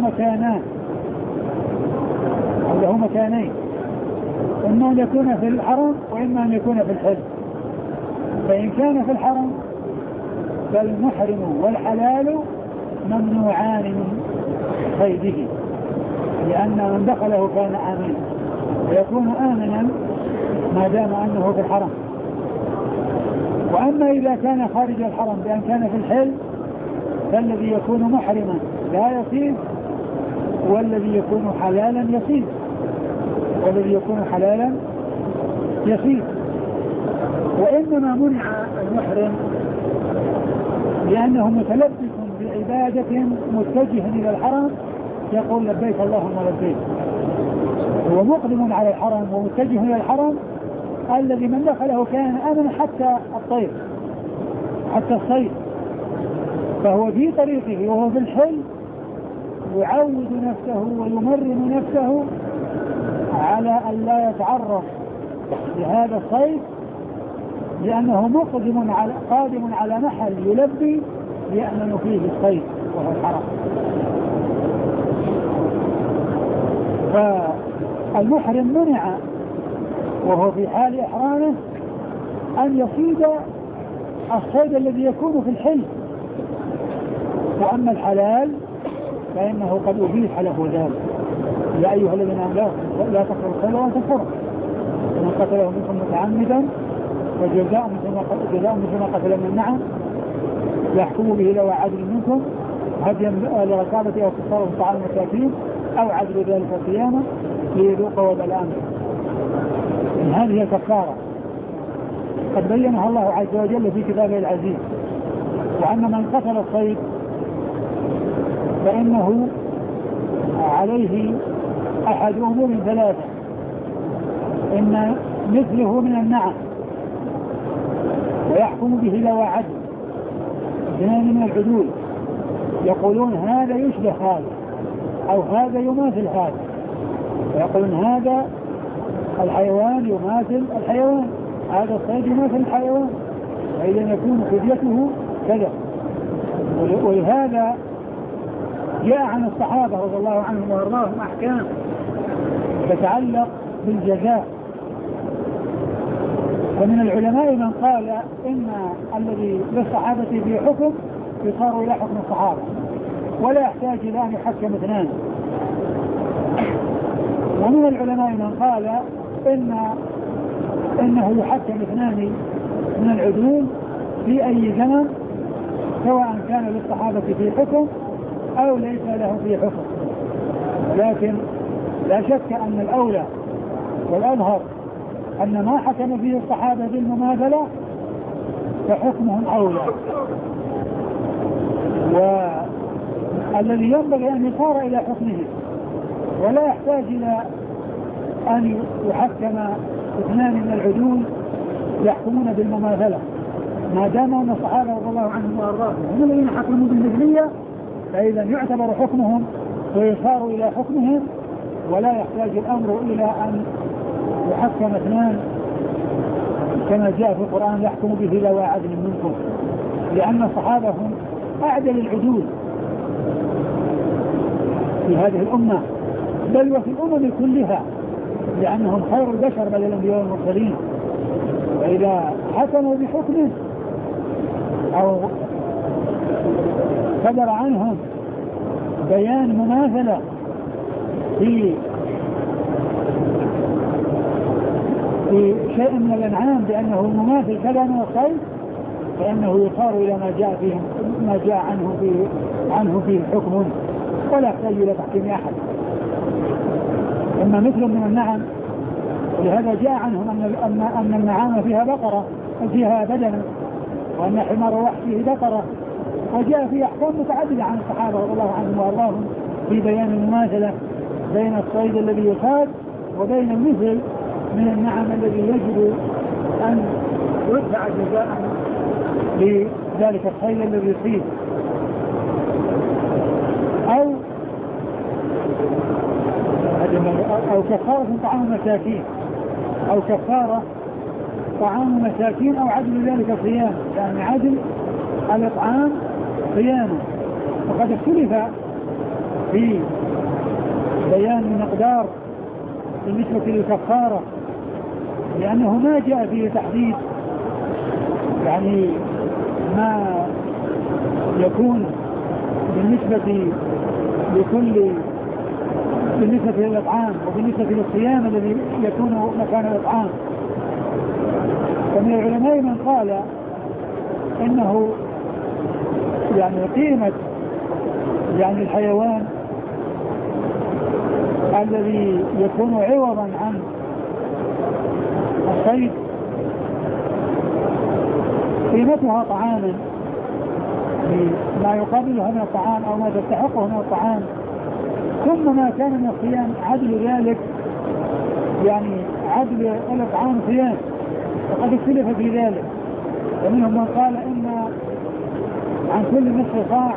مكانين، إما أن يكون في الحرم وإما أن يكون في الحل. فإن كان في الحرم فالمحرم والحلال ممنوعان من صيده، لأن من دخله كان آمنا ويكون آمنا ما دام أنه في الحرم. وأما إذا كان خارج الحرم بأن كان في الحل فالذي يكون محرما لا يصيد، والذي يكون حلالا يصيد. وإنما منع المحرم لأنه متلبس بعبادة متجه إلى الحرم، يقول لبيك اللهم لبيك، هو مقدم على الحرم ومتجه إلى الحرم. الذي من دخله كان آمن حتى الصيد، فهو في طريقه وهو في الحل يعود نفسه ويمرن نفسه على أن لا يتعرض لهذا الصيد، لأنه قادم على محل يلبي يأمن فيه الصيد وهو الحرم. فالمحرم منع وهو في حال إحرامه أن يصيد الصيد الذي يكون في الحل. وأما الحلال فإنه قد أبيح له ذلك، يا أيها الذين آمنوا لا تقتلوا الصيد وأنتم حرم، ومن قتله منكم متعمدا فجزاء مثل ما قتل من النعم يحكم به ذوي عدل منكم هديا لركابة أو كفارة طعام مساكين أو عدل ذلك صياما ليذوق وبال أمره. هذه الكفارة قد بينها الله عز وجل في كتابه العزيز. وأن من قتل الصيد فإنه عليه أحد أمور ثلاثة: إن مثله من النعم ويحكم به ذوي عدل، اثنان من العدول يقولون هذا يشبه هذا أو هذا يماثل هذا، ويقولون هذا الحيوان يماثل الحيوان، هذا الصيد يماثل الحيوان، وإذا يكون فديته كذا. ولهذا جاء عن الصحابة رضي الله عنهم وارضاهم أحكام تتعلق بالجزاء. ومن العلماء من قال إن الذي للصحابة في حكم يصار إلى حكم الصحابة ولا يحتاج إلى أن يحكم اثنان. ومن العلماء من قال إنه يحكم اثنان من العدول في أي زمن، سواء كان للصحابة في حكم أو ليس له في حكم. لكن لا شك أن الأولى والأظهر أن ما حكم فيه الصحابة بالمماثلة فحكمهم أولى، والذي ينبغي أن يصار إلى حكمه، ولا يحتاج إلى أن يحكم اثنان من العدول يحكمون بالمماثلة، ما دام أن الصحابة رضي الله عنهم وأرضاهم هم الذين حكموا بالمثلية، فإذا يعتبر حكمهم ويصار إلى حكمهم، ولا يحتاج الأمر إلى أن يحكم اثنان كما جاء في القرآن يحكم به ذوى عدل منكم، لأن الصحابة هم أعدل العدول في هذه الأمة بل وفي الأمم كلها، لأنهم خير البشر بل الأنبياء والمرسلين. وإذا حكموا بحكمه أو صدر عنهم بيان مماثلة في شيء من الأنعام بأنه مماثل كذا من الخير، فإنه يصار إلى ما جاء عنه فيه حكم، ولا يحتاج إلى تحكيم أحد. أما مثل من النعم، ولهذا جاء عنهم أن النعام فيها بقرة فيها بدنة، وأن حمار وحشه بقرة، وجاء فيه أحكام متعددة عن الصحابة رضي الله عنهم وأرضاهم في بيان المماثلة بين الصيد الذي يصاد وبين المثل من النعم الذي يجب أن يدفع جزاء لذلك الصيد الذي يصيد، أو كفارة طعام مساكين، أو كفارة طعام مساكين، أو عدل ذلك صيام، يعني عدل الإطعام صياما. وقد اختلف في بيان المقدار بالنسبة للكفارة، لأنه ما جاء فيه تحديد يعني ما يكون بالنسبة للإطعام وبالنسبة للصيام الذي يكون مكان الإطعام. ومن العلماء من قال إنه يعني قيمة يعني الحيوان الذي يكون عوضا عن الصيد قيمتها طعاما ما يقابلها من الطعام أو ما تستحقه من الطعام، ثم ما كان من الصيام عدل ذلك، يعني عدل الإطعام صيام، وقد اختلف في ذلك. ومنهم من قال إن عن كل نصف صاع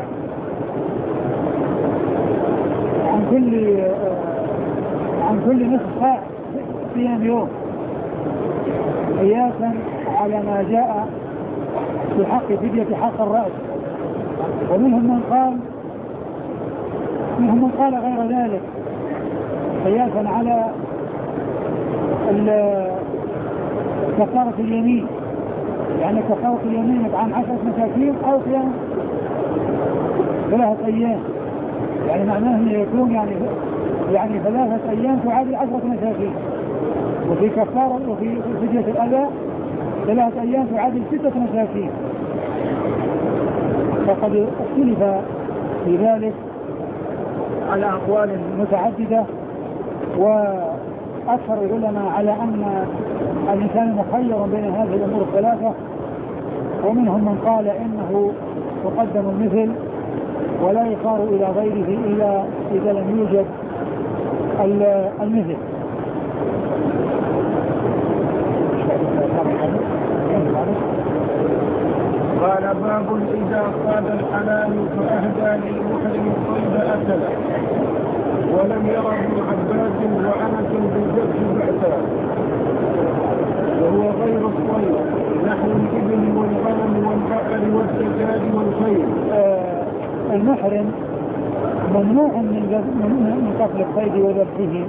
عن كل نصف صاع صيام يوم، قياسا على ما جاء في حق فدية حق الرأس. ومنهم من قال غير ذلك قياسا على كفارة اليمين، يعني كفارة اليمين عن 10 مساكين أو صيام 3 أيام، يعني معناه أنه يكون يعني 3 أيام تعادل 10 مساكين، وفي كفارة وفي فدية الأذى 3 أيام تعادل 6 مساكين. فقد اختلف في ذلك على أقوال متعددة، وأكثر العلماء على أن الإنسان مخير بين هذه الأمور الثلاثة. ومنهم من قال إنه يقدم المثل ولا يصار إلى غيره إلا إذا لم يوجد المثل. قال باب إذا قاد الحلال فأهدى للمحرم الصيد أكله ولم ير ابن عباس وأنس بالذبح بأسا، وهو غير الصيد نحو الإبل والغنم والبقر والدجاج والخيل. المحرم ممنوع من قتل الصيد وذبحه،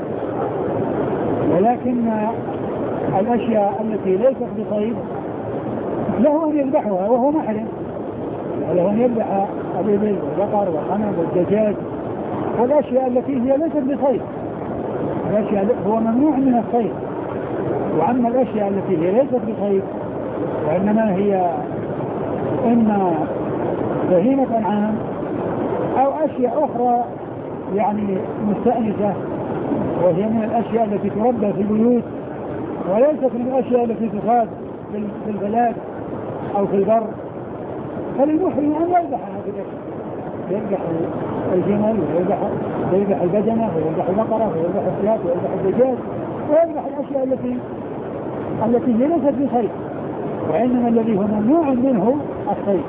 ولكن الأشياء التي ليست بصيد له أن يذبحها وهو محرم، له أن يذبح الإبل والبقر والغنم والدجاج والأشياء التي هي ليست بصيد. الأشياء هو ممنوع من الصيد، وأما الأشياء التي هي ليست بصيد وإنما هي إما بهيمة أنعام أو أشياء أخرى يعني مستأنسة، وهي من الأشياء التي تربى في البيوت وليست من الأشياء التي تصاد في البلاد أو في البر. فللمحرم أن يذبح هذه الأشياء، يذبح الجمل ويذبح البدنة ويذبح البقرة ويذبح الشاة ويذبح الدجاج ويذبح الأشياء التي ليست بصيد، وإنما الذي هو ممنوع منه الصيد.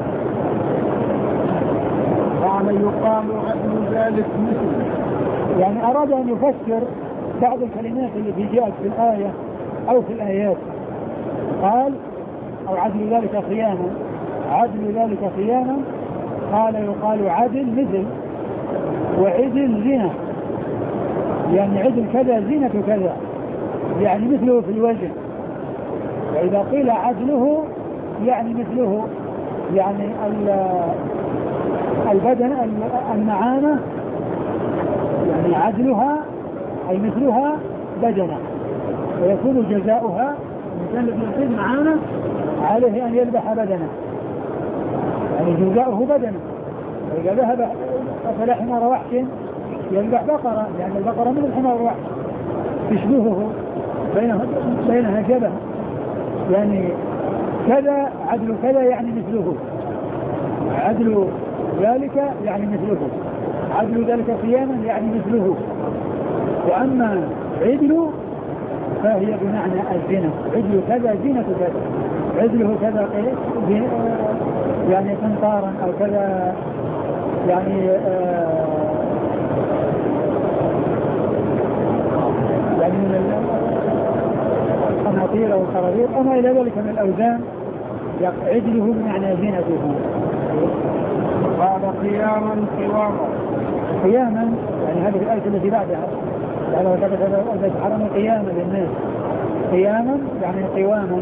قال يقال عدل ذلك مثل، يعني أراد أن يفسر بعض الكلمات التي جاءت في الآية أو في الآيات. قال أو عدل ذلك صياما، عدل ذلك صياما، قال يقال عدل مثل، وعدل زنا، يعني عدل كذا زينة كذا، يعني مثله في الوزن. وإذا قيل عدله يعني مثله، يعني البدن النعامة يعني عدلها أي مثلها بدنة، ويكون جزاؤها مثل الذي نعامة عليه أن يذبح بدنة، يعني جزاؤه بدنة. وإذا ذهب أكل حمار وحش يذبح بقرة، لأن يعني البقرة من الحمار الوحش تشبهه بينها شبه، يعني كذا عدل كذا يعني مثله، عدل ذلك يعني مثله، عدل ذلك صياما يعني مثله. وأما عدل فهي بمعنى الزنا، عدل كذا زينة كذا، عدله كذا يعني قنطارا أو كذا يعني من القناطير أو الخرابيط أما إلى ذلك من الأوزان، عدله بمعنى زينته. قال قياما قياما يعني هذه الآية التي بعدها قال وقد حرم قياما للناس، قياما يعني قواما.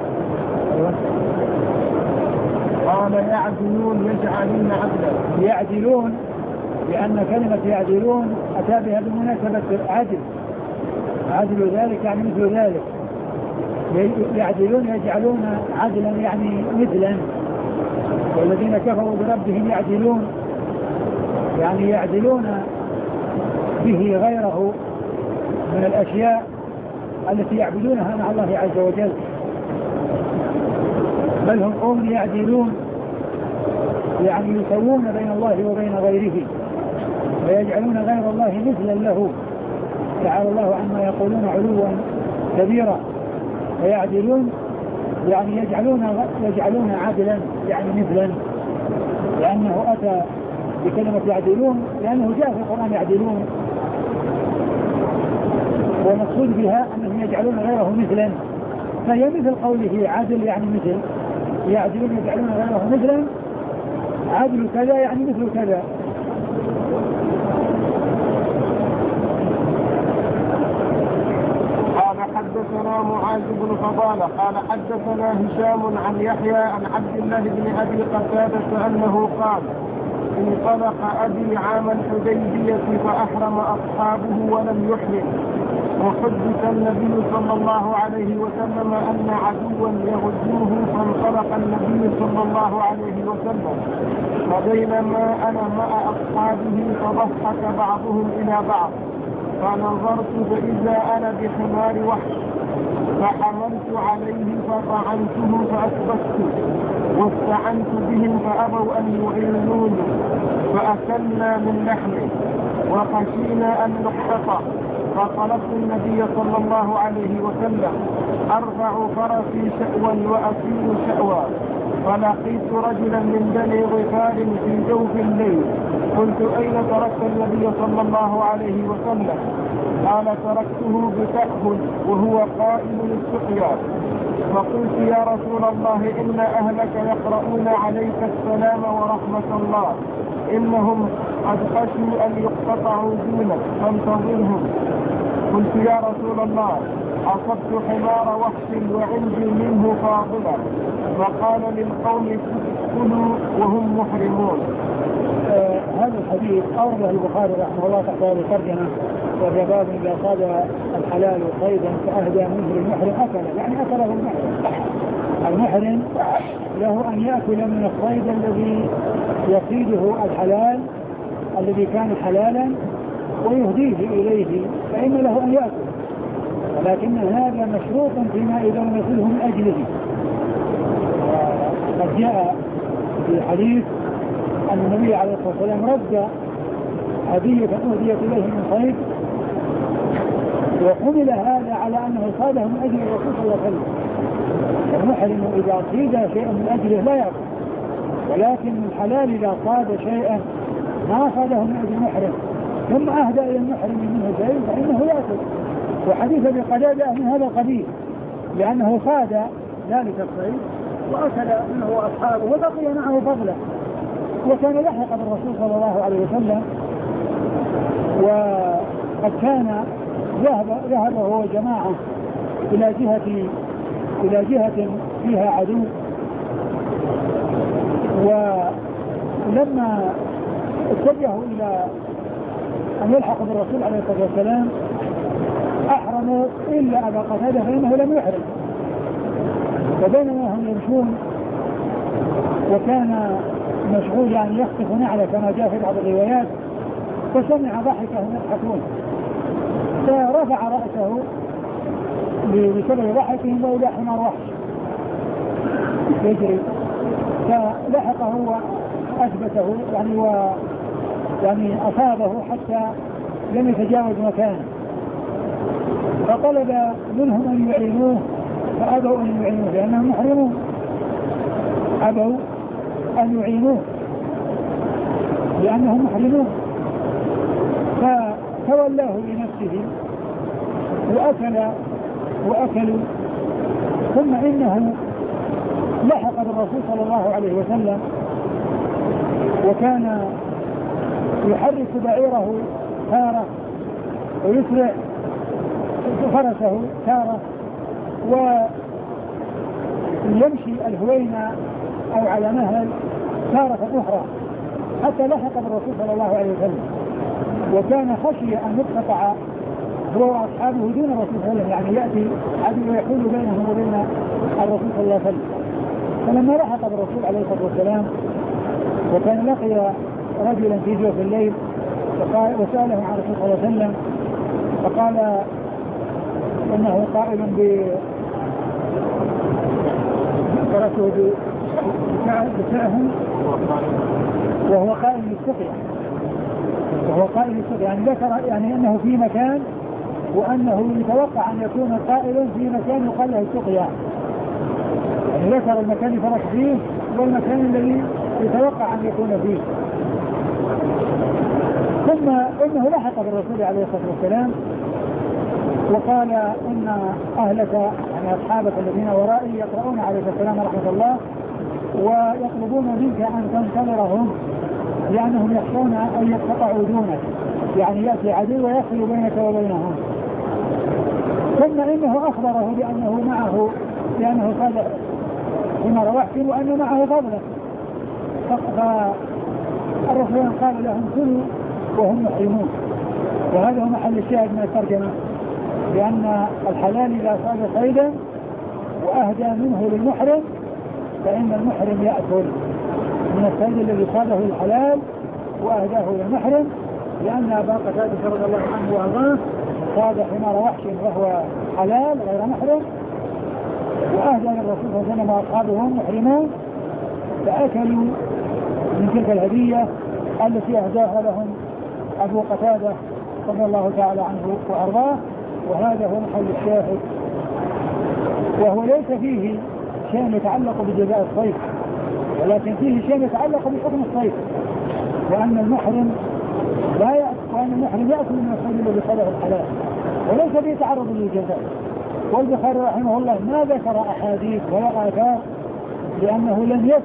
قال يعدلون يجعلون عدلا، يعدلون لأن كلمة يعدلون أتى بها بمناسبة عدل، عدل ذلك يعني مثل ذلك، يعدلون يجعلون عدلا يعني مثلا، والذين كفروا بربهم يعدلون يعني يعدلون به غيره من الأشياء التي يعبدونها مع الله عز وجل، بل هم قوم يعدلون يعني يسوون بين الله وبين غيره ويجعلون غير الله مثلا له، تعالى الله عما يقولون علوا كبيرا. ويعدلون يعني يجعلون عدلا يعني مثلا، لأنه أتى بكلمة يعدلون لأنه جاء في القرآن يعدلون، والمقصود بها أنهم يجعلون غيره مثلا، فهي مثل قوله عدل يعني مثل، يعدلون يجعلون غيره مثلا، عدل كذا يعني مثل كذا. حدثنا معاذ بن فضالة قال حدثنا هشام عن يحيى عن عبد الله بن أبي قتادة أنه قال انطلق أبي عام الحديبية فأحرم أصحابه ولم يحرم، وحدث النبي صلى الله عليه وسلم أن عدوا يغزوه فانطلق النبي صلى الله عليه وسلم، فبينما أنا مع أصحابه فضحك بعضهم إلى بعض، فنظرت فإذا أنا بحمار وحش، فحملت عليه فطعنته فأثبته، واستعنت بهم فأبوا أن يعينوني، فأكلنا من لحمه وخشينا أن نحتطى، فطلبت النبي صلى الله عليه وسلم أرفع فرسي شأوا وأسير شأوا، فلقيت رجلا من بني غفار في جوف الليل، قلت أين تركت النبي صلى الله عليه وسلم؟ قال تركته بتأهل وهو قائم السقيا، فقلت يا رسول الله إن أهلك يقرؤون عليك السلام ورحمة الله، إنهم قد خشوا أن يقتطعوا دونك فانتظرهم. قلت يا رسول الله أصبت حمار وحش وعندي منه فاضلة، فقال للقوم كلوا وهم محرمون. هذا الحديث أورده البخاري رحمه الله تحت هذه الترجمة، وهي باب إذا صاد الحلال صيدا فأهدى منه للمحرم أكله، يعني أكله المحرم. المحرم له أن يأكل من الصيد الذي يصيده الحلال الذي كان حلالا ويهديه إليه، فإن له أن يأكل، ولكن هذا مشروط فيما إذا لم يصله من أجله. قد جاء في حديث أن النبي عليه الصلاة والسلام رد هدية أهديت إليه من صيد، وحمل هذا على أنه صاده من أجل الرسول صلى الله عليه وسلم. المحرم إذا صيد شيئا من أجله لا يأكل، ولكن الحلال إذا صاد شيئا ما صاده من أجل المحرم ثم أهدى إلى المحرم منه شيء فإنه يأكل. وحديث ابي قتادة من هذا القبيل، لأنه صاد ذلك الصيد وأكل منه وأصحابه وبقي معه فضله، وكان لحق بالرسول صلى الله عليه وسلم، وقد كان ذهب هو جماعة إلى جهة فيها عدو، ولما اتجهوا إلى أن يلحقوا بالرسول عليه الصلاة والسلام أحرموا إلا أبا قتادة فإنه لم يحرم. وبينما هم يمشون وكان مشغول يعني يخطف نعله كما جاء في بعض الروايات، فسمع ضحكهم يضحكون فرفع رأسه بسبب ضحكهم وإلى حمار وحش يجري، فلحقه وأثبته يعني أصابه حتى لم يتجاوز مكانه، فطلب منهم أن يعينوه فأبوا أن يعينوه لأنهم محرمون، أبوا أن يعينوه لأنهم محرمون، فتولاه لنفسه وأكلوا. ثم إنه لحق بالرسول صلى الله عليه وسلم، وكان يحرك بعيره تارة ويسرع فرسه تارة ويمشي الهوينة أو على مهل تارة أخرى حتى لحق بالرسول صلى الله عليه وسلم. وكان خشي أن يقطع هو وأصحابه دون الرسول صلى الله عليه وسلم، يعني يأتي عدو يحول بينهم وبين الرسول صلى الله عليه وسلم. فلما لحق بالرسول عليه الصلاة والسلام وكان لقي رجلا في جوف الليل وسأله عن الرسول صلى الله عليه وسلم، فقال إنه قائم فرسه بسعهم وهو قائم بالسقيا، يعني ذكر يعني أنه في مكان وأنه يتوقع أن يكون قائلا في مكان يقال له السقيا، يعني ذكر المكان فرس فيه والمكان الذي يتوقع أن يكون فيه. ثم إنه لحق بالرسول عليه الصلاة والسلام وقال إن أهلك يعني أصحابك الذين ورائي يقرؤون عليه السلام رحمة الله ويطلبون منك أن تنتظرهم لأنهم يخشون أن يقطعوا دونك، يعني يأتي عدو ويصل بينك وبينهم. ثم إنه أخبره بأنه صادق حمار وحش وأن معه فضله، فالرسول قال لهم كلوا وهم محرمون. وهذا هو محل الشاهد من الترجمة، لأن الحلال إذا صاد صيدا وأهدى منه للمحرم فإن المحرم يأكل من الصيد الذي صاده الحلال وأهداه للمحرم، لأن أبا قتادة رضي الله عنه وأرضاه صاد حمار وحش وهو حلال غير محرم وأهدى للرسول صلى الله عليه وسلم وأصحابه محرمون، فأكلوا من تلك الهدية التي أهداها لهم أبو قتادة رضي الله تعالى عنه وأرضاه. وهذا هو محل الشاهد، وهو ليس فيه شيء يتعلق بجزاء الصيد، ولكن فيه شيء يتعلق بحكم الصيد، وأن المحرم يأكل من الصيد الذي صاده الحلال وليس فيه تعرض للجزاء. والبخاري رحمه الله ما ذكر أحاديث ولا آثار لأنه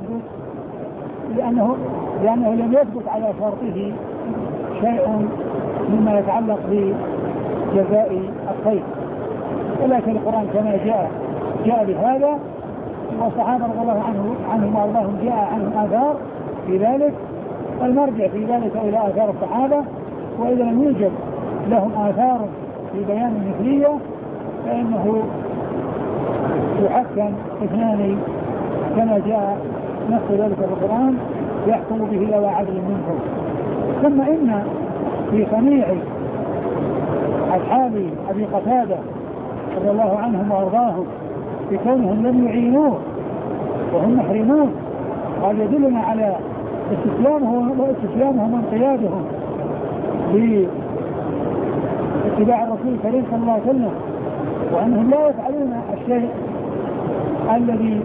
لم يثبت على شرطه شيء مما يتعلق بجزاء الصيد، ولكن القرآن كما جاء بهذا، والصحابة رضي الله عنهم وأرضاهم جاء عنهم آثار في ذلك، المرجع في ذلك إلى آثار الصحابة، وإذا لم يوجد لهم آثار في بيان المثلية فإنه يحكم اثنان كما جاء نص ذلك في القرآن يحكم به ذوى عدل منكم. ثم إن في صنيع أصحاب أبي قتادة رضي الله عنهم وأرضاهم في كونهم لم يعينوه وهم محرمون، هذا يدلنا على استسلامهم وانقيادهم لاتباع الرسول الكريم صلى الله عليه وسلم، وأنهم لا يفعلون الشيء الذي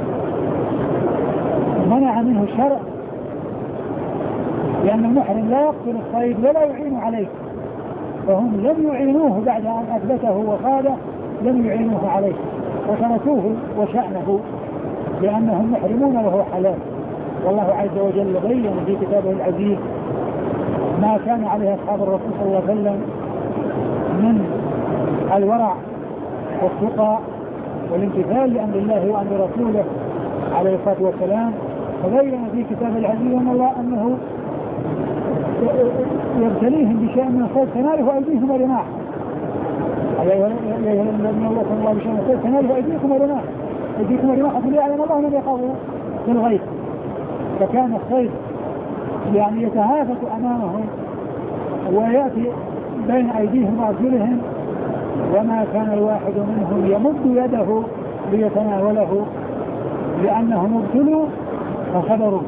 منع منه الشرع، لأن المحرم لا يقتل الصيد ولا يعين عليه، فهم لم يعينوه بعد أن أثبته وقاله، لم يعينوه عليه وتركوه وشأنه لأنهم محرمون وهو حلال. والله عز وجل بين في كتابه العزيز ما كان عليه أصحاب الرسول صلى الله عليه وسلم من الورع والتقى والامتثال لأمر الله وأمر رسوله عليه الصلاة والسلام، فبين في كتاب العزيز أن الله أنه يبتليهم بشيء من الصيد تناله أيديهم ورماح، من الله صلى الله بشيء من الصيد تناله أيديكم ورماح، أيديكم ورماح ليعلم الله من يقعوا في الغيب. فكان الصيد يعني يتهافت أمامهم ويأتي بين أيديهم وأرجلهم، وما كان الواحد منهم يمد يده ليتناوله لأنهم ابتلوا فصبروا،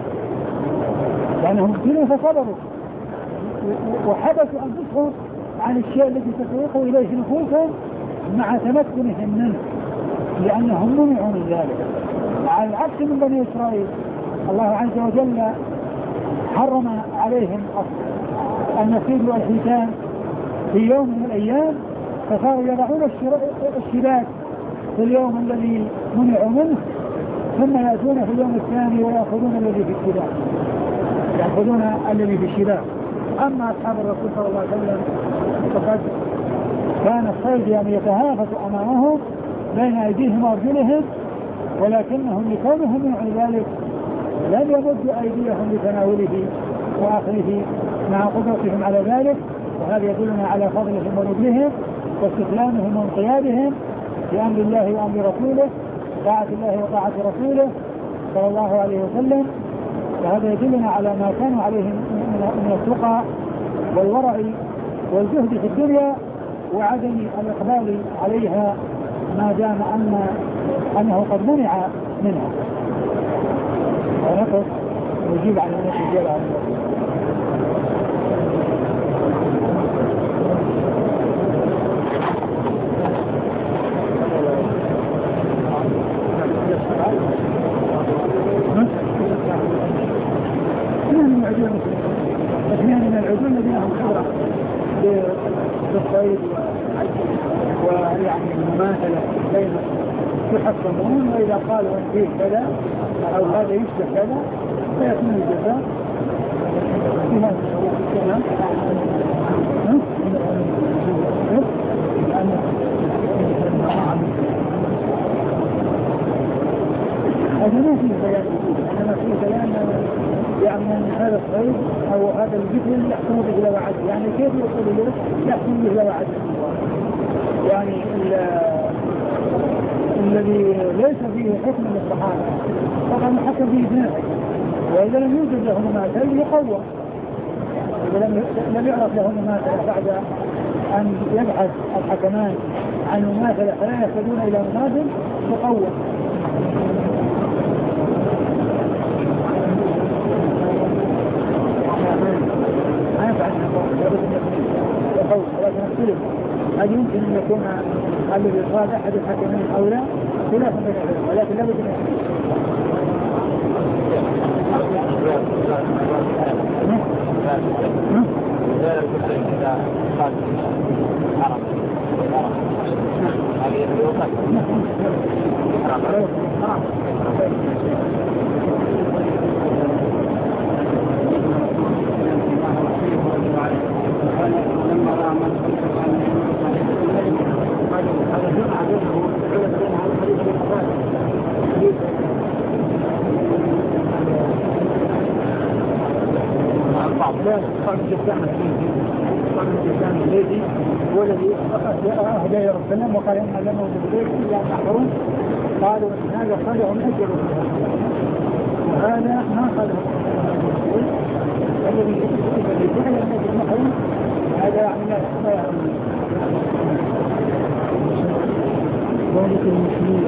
وحبسوا أنفسهم عن الشيء الذي تسوق إليه نفوسهم مع تمكنهم منه لأنهم منعوا من ذلك، على العكس من بني إسرائيل. الله عز وجل حرم عليهم النصيب والحيتان في يوم من الأيام، فصاروا يضعون الشباك في اليوم الذي منعوا منه، ثم يأتون في اليوم الثاني ويأخذون الذي في الشباك، أما أصحاب الرسول صلى الله عليه وسلم فقد كان الصيد يعني يتهافت أمامهم بين أيديهم وأرجلهم، ولكنهم لكونهم من ذلك لم يمدوا أيديهم لتناوله وأخذه مع قدرتهم على ذلك، وهذا يدلنا على فضلهم ونبلهم واستسلامهم وانقيادهم بأمر الله وأمر رسوله، طاعة الله وطاعة رسوله صلى الله عليه وسلم. فهذا يدلنا على ما كانوا عليه من التقى والورع والجهد في الدنيا وعدم الإقبال عليها ما دام أنه قد منع منها. ونقص نجيب عن الناس الجيل عن اثنين من العدول الذين هم خبرة بالصيد ويعني المماثلة بين يحكمون، وإذا قالوا أن فيه كذا أو هذا يشبه كذا فيكون الجزاء في هذا الكلام. هذا ما فيه بيان، إنما فيه بيان يعني هذا الصيد أو هذا الجسم يحكم به ذوى عدل، يعني كيف يقول له يحكم به ذوى عدل، يعني الذي ليس فيه حكم للصحابة فقد محكم به بنفسه، وإذا لم يوجد له مماثل يقوى، إذا لم يعرف له مماثل بعد أن يبحث الحكمان عن مماثلة فلا يهتدون إلى مماثل يقوى. ولكن نختلف هل يمكن أن يكون الذي صاد أحد الحكمين أو لا، خلاف بين العلماء، ولكن لا بد الإنسان الذي هو الذي أهدى إلى السلام وقال إن لم يوجد بالبيت إلا أن يحضرون قالوا إن هذا صالح أجر وهذا ما قاله الذي فعل الناس المحروم هذا يعني لا يعلم ذلك المسلمين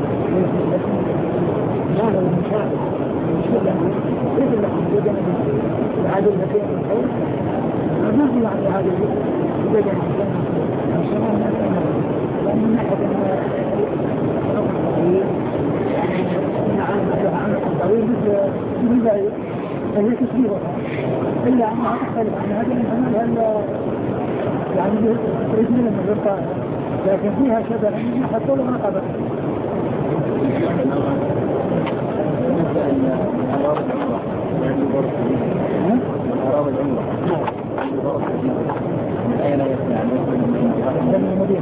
لا لا المشاهد كيف لكم جدا العدل لكي الخير ما هو يعني هذا جدا عشان ما لأن من ناحية عن الطويل مثل ذلك فهي تشبيهها إلا أنها تختلف عن هذا الإنسان يعني رجل من الرقاء لكن فيها شبه من ناحية طول ونقبة أعراض العمرة من أين يسمع من المدينة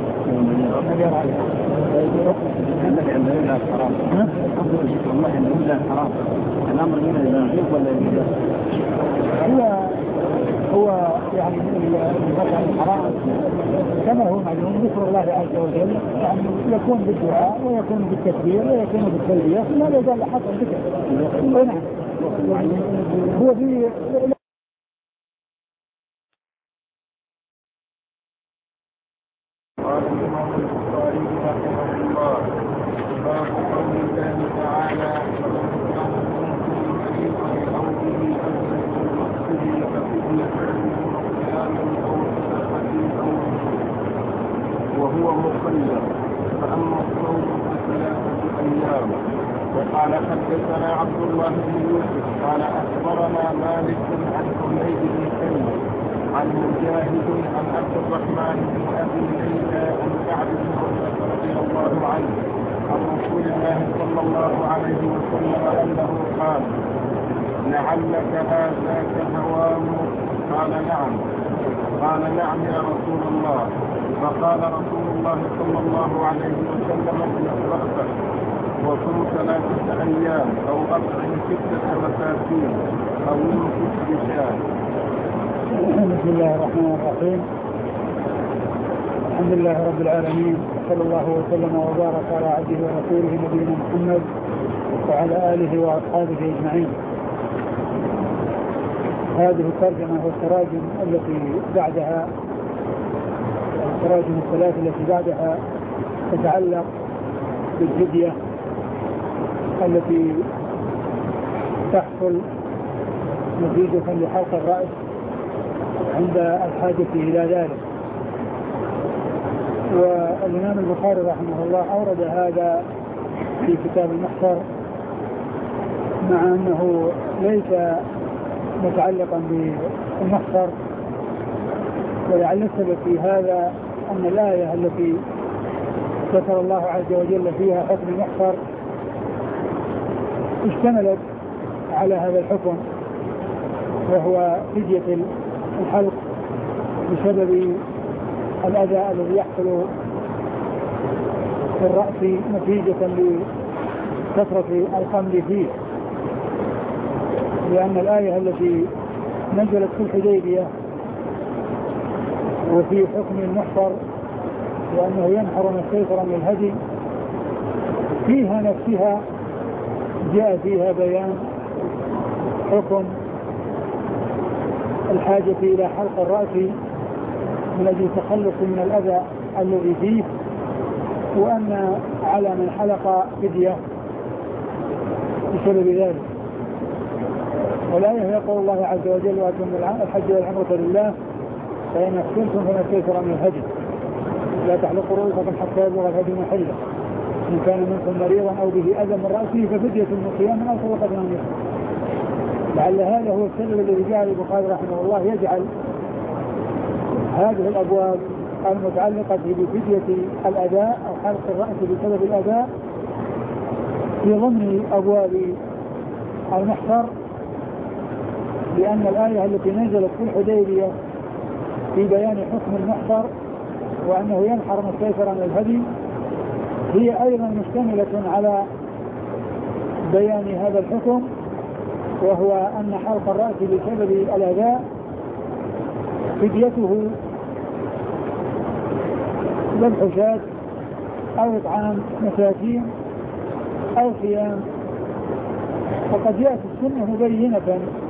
عندك عند الله حرام والله عند الله حرام الأمر هنا يجوز ولا يجوز هو يعني الوضع الحرام كما هو معلوم ذكر الله عز وجل يعني يكون بالدعاء ويكون بالتكبير ويكون بالتلبية لا يزال حق الذكر نعم هو في قال الإمام البخاري رحمه الله باب قول الله تعالى وهو مخير فأما الصوم فثلاثة أيام. وقال حدثنا عبد الله بن يوسف قال أخبرنا مالك عن حميد بن سلمة عن مجاهد عن عبد الرحمن بن أبي ليلى عن كعب بن عتبة رضي الله عنه عن رسول الله صلى الله عليه وسلم أنه قال لعلك آتاك هوام قال نعم. قال نعم يا رسول الله. فقال رسول الله صلى الله عليه وسلم اقرأت وصم 3 أيام أو أطعم 6 مساكين أو انفق بشاة. بسم الله الرحمن الرحيم. الحمد لله رب العالمين صلى الله وسلم وبارك على عبده ورسوله نبينا محمد وعلى آله وأصحابه أجمعين. هذه الترجمة والتراجم التي بعدها التراجم الثلاث التي بعدها تتعلق بالفدية التي تحصل نتيجة لحلق الرأس عند الحاجة إلى ذلك. والإمام البخاري رحمه الله أورد هذا في كتاب المحصر مع أنه ليس متعلقا بالمحصر، ولعل السبب في هذا أن الآية التي ذكر الله عز وجل فيها حكم المحصر اشتملت على هذا الحكم، وهو فدية الحلق بسبب الأذى الذي يحصل في الرأس نتيجة لكثرة الخمل فيه، لأن الآية التي نزلت في الحديبية وفي حكم المحصر وأنه ينحر ما استيسر من الهدي فيها نفسها جاء فيها بيان حكم الحاجة إلى حلق الرأس من أجل التخلص من الأذى الذي فيه، وأن على من حلق فدية بسبب ذلك. والآية يقول الله عز وجل وأتم الحج والعمرة لله فإن أحسنتم فما استيسر من الهدي لا تحلقوا رؤوسكم حتى يبلغ الهدي محله إن كان منكم مريضا أو به أذى من رأسه ففدية من صيام أو صدقة من نسك. لعل هذا هو السبب الذي جعل البخاري رحمه الله يجعل هذه الأبواب المتعلقة بفدية الأداء أو حلق الرأس بسبب الأداء في ضمن أبواب المحصر، لأن الآية التي نزلت في الحديبية في بيان حكم المحصر وأنه ينحر ما استيسر من الهدي هي أيضا مشتملة على بيان هذا الحكم، وهو أن حلق الرأس بسبب الأذى فديته ذبح شاة أو إطعام مساكين أو صيام. وقد جاءت السنة مبينة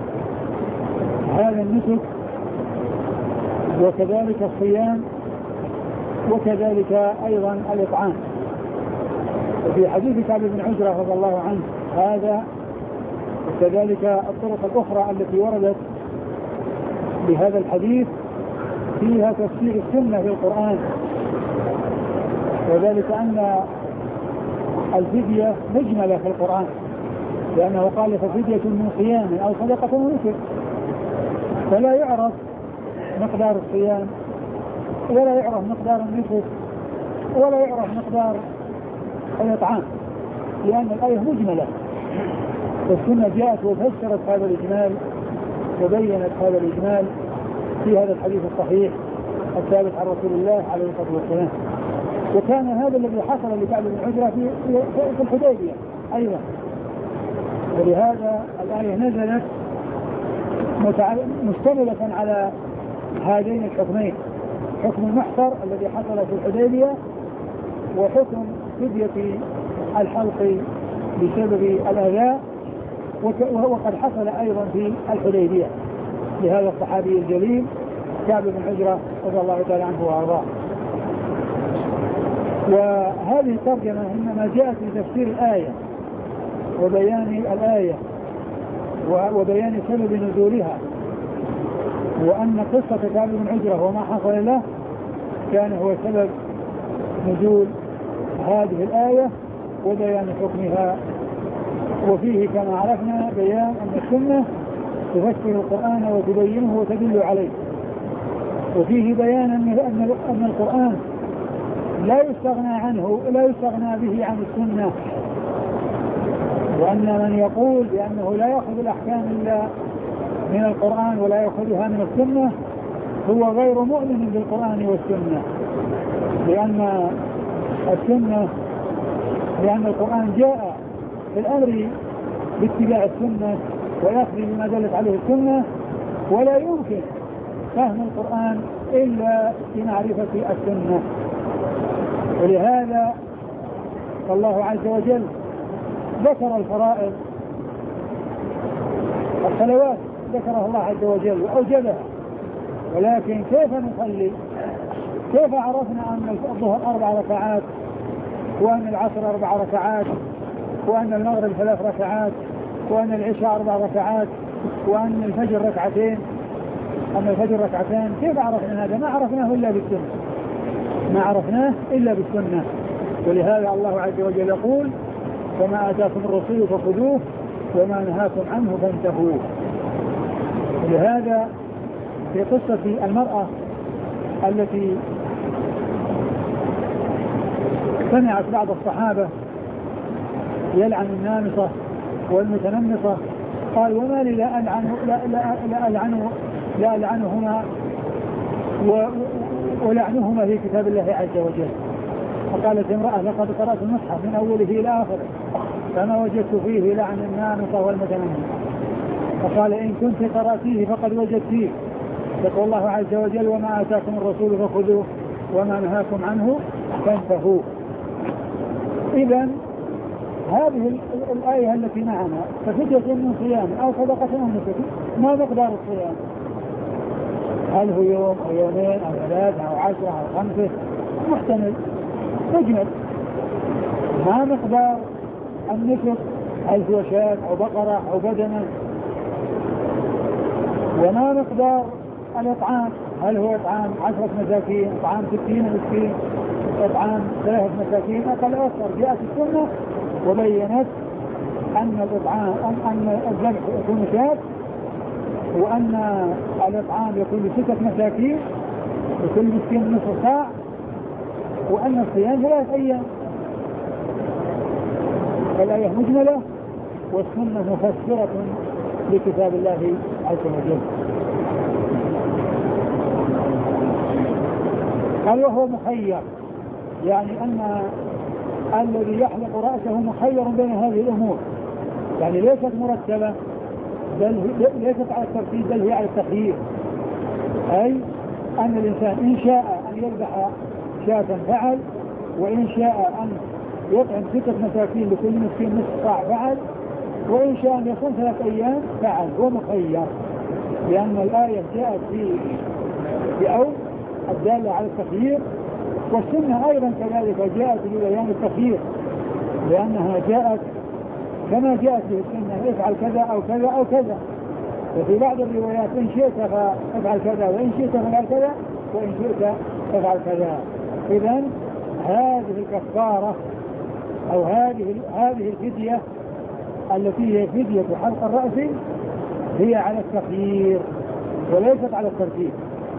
هذا النسك وكذلك الصيام وكذلك أيضا الإطعام. وفي حديث كعب بن عجرة رضي الله عنه هذا وكذلك الطرق الأخرى التي وردت بهذا الحديث فيها تفسير السنة في القرآن، وذلك أن الفدية مجملة في القرآن، لأنه قال ففدية من صيام أو صدقة ونسك، فلا يعرف مقدار الصيام ولا يعرف مقدار النسك ولا يعرف مقدار الإطعام، لأن الآية مجملة. والسنة جاءت وفسرت هذا الإجمال وبينت هذا الإجمال في هذا الحديث الصحيح الثابت عن رسول الله عليه الصلاة والسلام. وكان هذا الذي حصل لكعب بن عجرة في الحديبية أيضا، ولهذا الآية نزلت مشتملة على هذين الحكمين، حكم المحصر الذي حصل في الحديبية وحكم فدية الحلق بسبب الأذى، وقد حصل أيضا في الحديبية لهذا الصحابي الجليل كعب بن عجرة رضي الله تعالى عنه وأرضاه. وهذه الترجمة إنما جاءت لتفسير الآية وبيان الآية وبيان سبب نزولها، وأن قصة كعب بن عجرة وما حصل له كان هو سبب نزول هذه الآية وبيان حكمها. وفيه كما عرفنا بيان أن السنة تفسر القرآن وتبينه وتدل عليه، وفيه بيان أن القرآن لا يستغنى به عن السنة، وأن من يقول بأنه لا يأخذ الأحكام إلا من القرآن ولا يأخذها من السنة هو غير مؤمن بالقرآن والسنة، لأن القرآن جاء في الأمر باتباع السنة ويأخذ بما دلت عليه السنة، ولا يمكن فهم القرآن إلا بمعرفة السنة. ولهذا الله عز وجل ذكر الفرائض الصلوات ذكرها الله عز وجل وأوجبها، ولكن كيف نصلي؟ كيف عرفنا أن الظهر 4 ركعات وأن العصر 4 ركعات وأن المغرب 3 ركعات وأن العشاء 4 ركعات وأن الفجر ركعتين ركعتان؟ كيف عرفنا هذا؟ ما عرفناه إلا بالسنة. ولهذا الله عز وجل يقول وما آتاكم الرسول فخذوه وما نهاكم عنه فانتهوا. ولهذا في قصة المرأة التي سمعت بعض الصحابة يلعن النامصة والمتنمصة، قال وما لي لا ألعنهما ولعنهما في كتاب الله عز وجل. فقالت امرأة لقد قرأت المصحف من أوله إلى آخره فما وجدت فيه لعن النامصة والمتنمصة. فقال إن كنت قرأتيه فقد وجدتيه، يقول الله عز وجل وما آتاكم الرسول فخذوه وما نهاكم عنه فانتهوا. إذن هذه الآية التي معنا ففدية من صيام أو صدقة أو نسك، ما مقدار الصيام؟ هل هو يوم أو يومين أو 3 أو 10 أو 5؟ محتمل مجمل. ما مقدار النسك؟ هل هو شاة أو بقرة أو بدنة؟ وما مقدار الإطعام؟ هل هو إطعام 10 مساكين، إطعام 60 مسكين، إطعام 3 مساكين؟ أقل أكثر. جاءت السنة وبينت أن الإطعام أن الذبح يكون شاة، وأن الإطعام يكون ل6 مساكين وكل مسكين نصف ساع، وأن الصيام 3 أيام. فالآية مجملة والسنة مفسرة لكتاب الله عز وجل. قال وهو مخير، يعني أن الذي يحلق رأسه مخير بين هذه الأمور، يعني ليست مرتبة بل ليست على الترتيب بل هي على التخيير، أي أن الإنسان إن شاء أن يذبح شاة فعل، وإن شاء أن يطعم 6 مساكين لكل مسكين نصف صاع فعل، وإن شاء أن يصوم 3 أيام فعل، هو مخير، لأن الآية جاءت في أو الدالة على التخيير، والسنة أيضا كذلك جاءت ببيان التخيير، لأنها جاءت كما جاءت في السنة افعل كذا أو كذا أو كذا. وفي بعض الروايات إن شئت فافعل كذا، وإن شئت فافعل كذا، وإن شئت فافعل كذا. إذن هذه الكفارة أو هذه الفدية التي هي فدية حلق الرأس هي على التخيير وليست على الترتيب.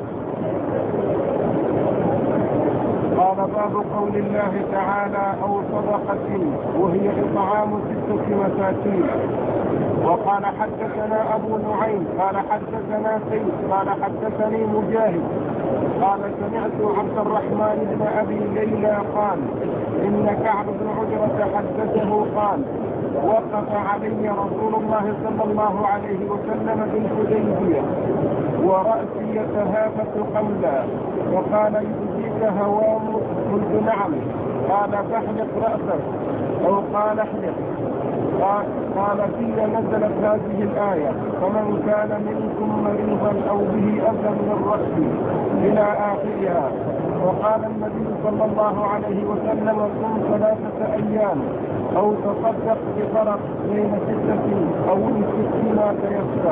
قال باب قول الله تعالى أو صدقة وهي إطعام 6 مساكين. وقال حدثنا أبو نعيم قال حدثنا سيد قال حدثني مجاهد قال سمعت عبد الرحمن بن أبي ليلى قال إن كعب بن عجرة حدثه قال وقف علي رسول الله صلى الله عليه وسلم بالحديبية ورأسي يتهافت قملا، وقال يجزيك هوام؟ قلت نعم. قال فاحلق رأسك، أو قال احلق. قال في نزلت هذه الآية فمن كان منكم مريضا أو به أذى من رأسه إلى آخرها. وقال النبي صلى الله عليه وسلم صم 3 أيام أو تصدق بفرق بين 6 أو امسك ما تيسر.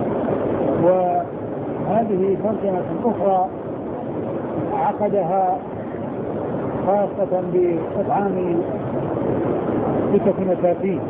وهذه ترجمة أخرى عقدها خاصة بإطعام 6 مساكين،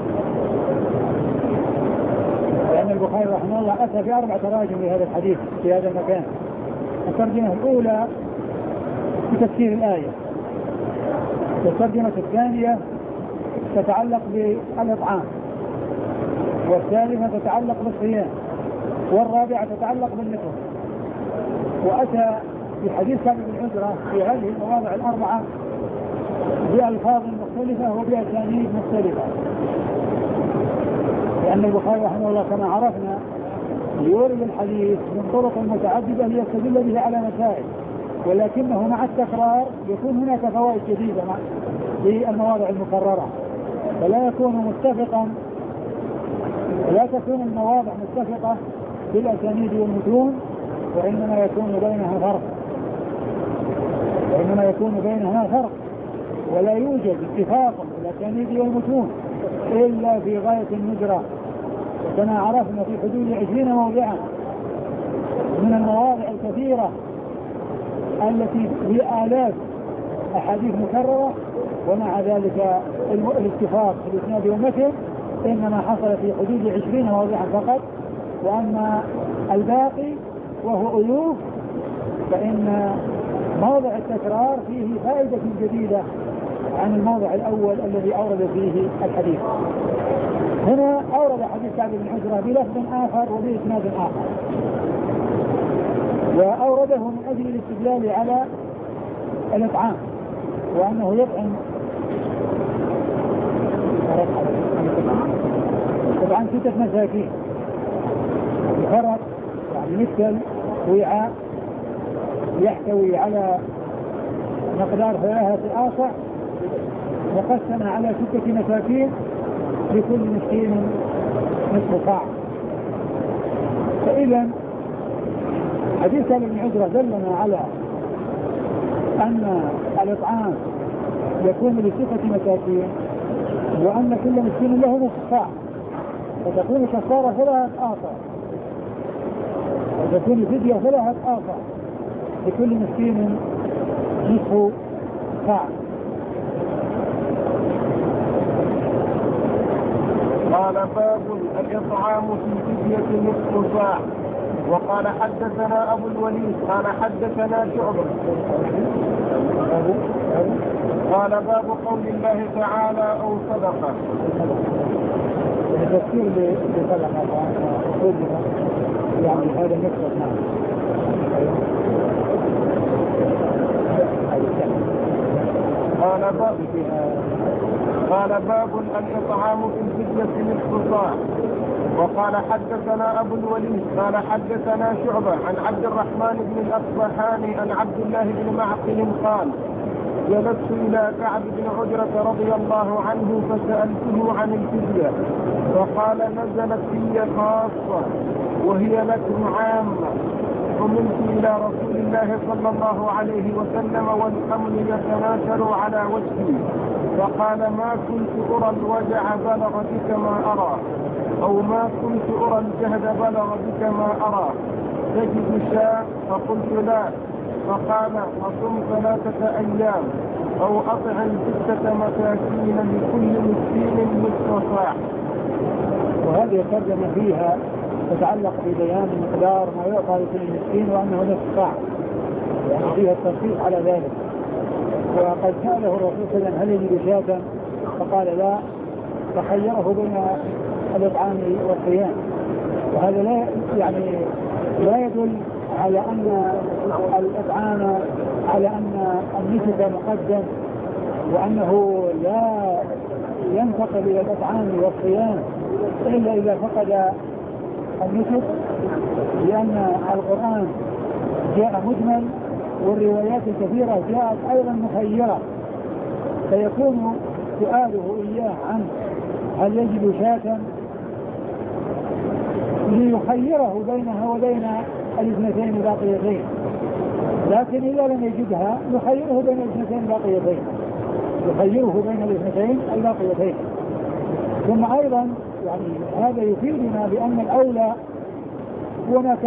لأن البخاري رحمه الله أتى ب4 تراجم لهذا الحديث في هذا المكان. الترجمة الأولى بتفسير الآية، والترجمة الثانية تتعلق بالإطعام، والثالثة تتعلق بالصيام، والرابعة تتعلق بالنصف. وأتى في حديث كعب بن عجرة في هذه المواضع ال4 بألفاظ مختلفة وبأسانيد مختلفة، لأن البخاري رحمه الله كما عرفنا يورد الحديث من طرق متعددة ليستدل به على مسائل، ولكنه مع التكرار يكون هناك فوائد جديدة في المواضع المكررة، فلا يكون متفقا، لا تكون المواضع متفقة بالأسانيد والمتون، وإنما يكون بينها فرق، ولا يوجد اتفاق بالأسانيد والمتون إلا في غاية الندرة، كما عرفنا في حدود 20 موضعا من المواضع الكثيرة التي هي آلاف أحاديث مكررة، ومع ذلك الاتفاق في الإسناد والمتن إنما حصل في حدود 20 موضعا فقط، وأما الباقي وهو ألوف فإن موضع التكرار فيه فائدة جديدة عن الموضع الأول الذي أورد فيه الحديث. هنا أورد حديث كعب بن عجرة بلفظ آخر وبإسناد آخر، وأورده من أجل الاستدلال على الإطعام، وأنه يطعم 6 مساكين بفرق، يعني مثل وعاء يحتوي على مقدار 3 آصع مقسم على 6 مساكين لكل مسكين نصف صاع. فإذا حديث كعب بن عجرة دلنا على أن الإطعام يكون ل6 مساكين، وأن كل مسكين له نصف صاع، فتكون كفارة 3 آصع، وتكون فدية 3 آصع لكل مسكين نصف صاع. قال باب الإطعام في فدية نصف صاع. وقال حدثنا أبو الوليد قال حدثنا شعبة قال باب قول الله تعالى أو صدقة. التفسير لصدقة يعني هذا المقصد. قال باب الإطعام في الفدية نصف صاع. وقال حدثنا أبو الوليد قال حدثنا شعبة عن عبد الرحمن بن الأصبحاني عن عبد الله بن معقل قال جلست إلى كعب بن عجرة رضي الله عنه فسألته عن الفدية فقال نزلت في خاصة وهي لكم عامة. فمنت إلى رسول الله صلى الله عليه وسلم والحمل يتناثر على وجهي فقال ما كنت أرى الوجع بلغ بك ما أرى أو ما كنت أرى الجهد بلغ بك ما أرى تجد شاء فقلت لا. فقال أصم 3 أيام أو أطعم 6 مساكين لكل مسكين نصف صاع. وهذه الترجمة فيها تتعلق ببيان مقدار ما يعطى لكل مسكين وأنه نصف صاع، يعني فيها التنصيص على ذلك. وقد سأله الرسول صلى الله عليه وسلم هل يجد شاة فقال لا، فخيره بين الإطعام والصيام. وهذا لا يدل على أن الإطعام على أن النسك مقدم وأنه لا ينتقل إلى الإطعام والصيام إلا إذا فقد النسك، لأن القرآن جاء مجمل والروايات الكثيرة جاءت أيضا مخيرة، فيكون سؤاله إياه عنه هل يجد شاة ليخيره بينها وبين الاثنتين الباقيتين، لكن إذا لم يجدها يخيره بين الاثنتين الباقيتين. ثم أيضا هذا يفيدنا بأن الأولى هو ما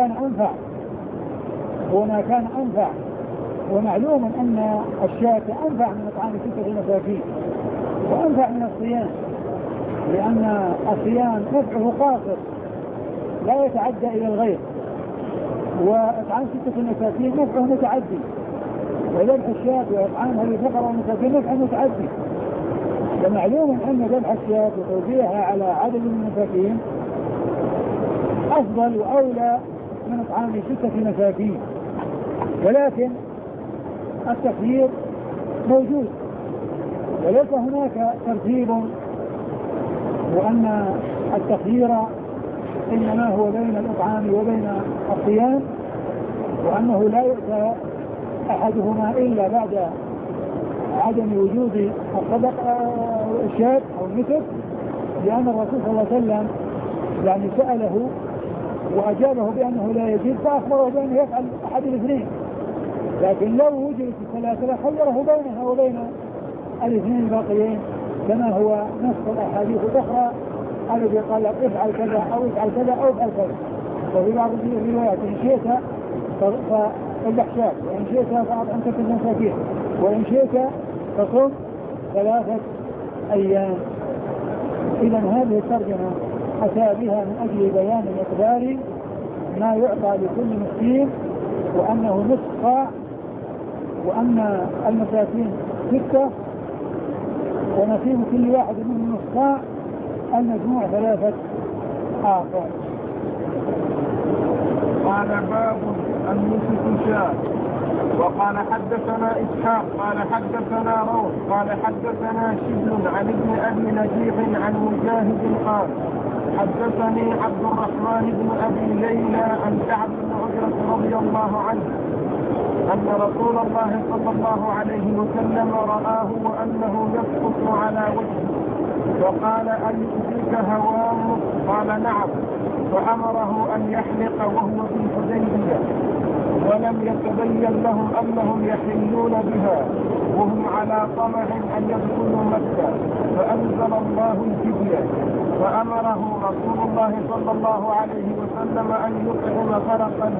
كان أنفع، ومعلوم أن الشاة أنفع من إطعام 6 مساكين وأنفع من الصيام، لأن الصيام نفعه قاصر لا يتعدى إلى الغير، وإطعام 6 مساكين نفعه متعدي، وذبح الشاة وإطعامها للفقراء والمساكين نفعه متعدي. ومعلوم أن ذبح الشاة وتوزيعها على عدد من المساكين أفضل وأولى من إطعام 6 مساكين، ولكن التخيير موجود وليس هناك ترتيب، وأن التخيير إنما هو بين الإطعام وبين الصيام، وأنه لا يؤتى أحدهما إلا بعد عدم وجود الشاة أو النسك، لأن الرسول صلى الله عليه وسلم سأله وأجابه بأنه لا يجد، فأخبره بأنه يفعل أحد الاثنين، لكن لو وجدت الثلاثة خيره بينها وبين الاثنين الباقيين، كما هو نص الأحاديث الأخرى الذي قال افعل كذا أو افعل كذا أو افعل كذا. وفي بعض الروايات إن شئت فاذبح شاة، وإن شئت فأطعم 6 مساكين، وإن شئت فصم 3 أيام. إذا هذه الترجمة أتى بها من أجل بيان مقدار ما يعطى لكل مسكين، وأنه نصف صاع، وأن المساكين 6 ونصيب كل واحد منهم نصف صاع، المجموع 3 آخر. قال باب النسك شاة. وقال حدثنا إسحاق قال حدثنا روح قال حدثنا شبل عن ابن أبي نجيح عن مجاهد قال حدثني عبد الرحمن بن أبي ليلى عن كعب بن عجرة رضي الله عنه أن رسول الله صلى الله عليه وسلم رآه وأنه يسقط على وجهه، وقال أن يؤذيك هوام؟ قال نعم. فأمره أن يحلق وهو في الحديبية، ولم يتبين لهم أنهم يحلون بها وهم على طمع أن يدخلوا مكة، فأنزل الله الفدية، فأمره رسول الله صلى الله عليه وسلم أن يطعم فرقا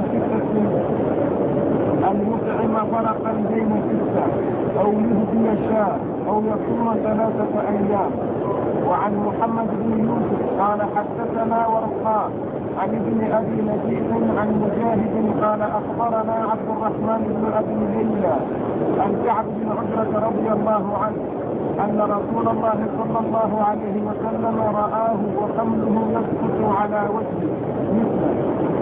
بين 6 أو يهدي شاة أو يصوم 3 أيام. وعن محمد بن يوسف قال حدثنا ورقاء عن ابن أبي نجيح عن مجاهد قال أخبرنا عبد الرحمن بن أبي ليلى عن كعب بن عجرة رضي الله عنه أن رسول الله صلى الله عليه وسلم رآه وحمله يسقط على وجهه مثله.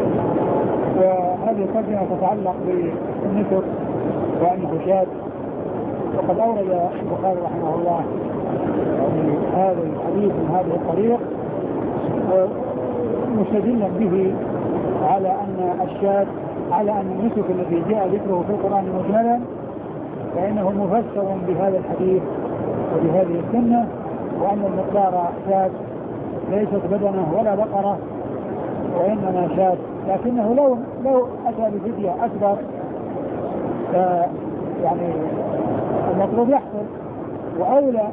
وهذه الترجمة تتعلق بالنسك وأنه شاذ، وقد أورد البخاري رحمه الله هذا الحديث من هذه الطريق ومستدلا به على أن الشاة على أن النسك الذي جاء ذكره في القرآن مجملا فإنه مفسر بهذا الحديث وبهذه السنة، وأن المقدار شاة ليست بدنة ولا بقرة وإنما شاة، لكنه لو أتى بفدية أكبر يعني المطلوب يحصل، وأولى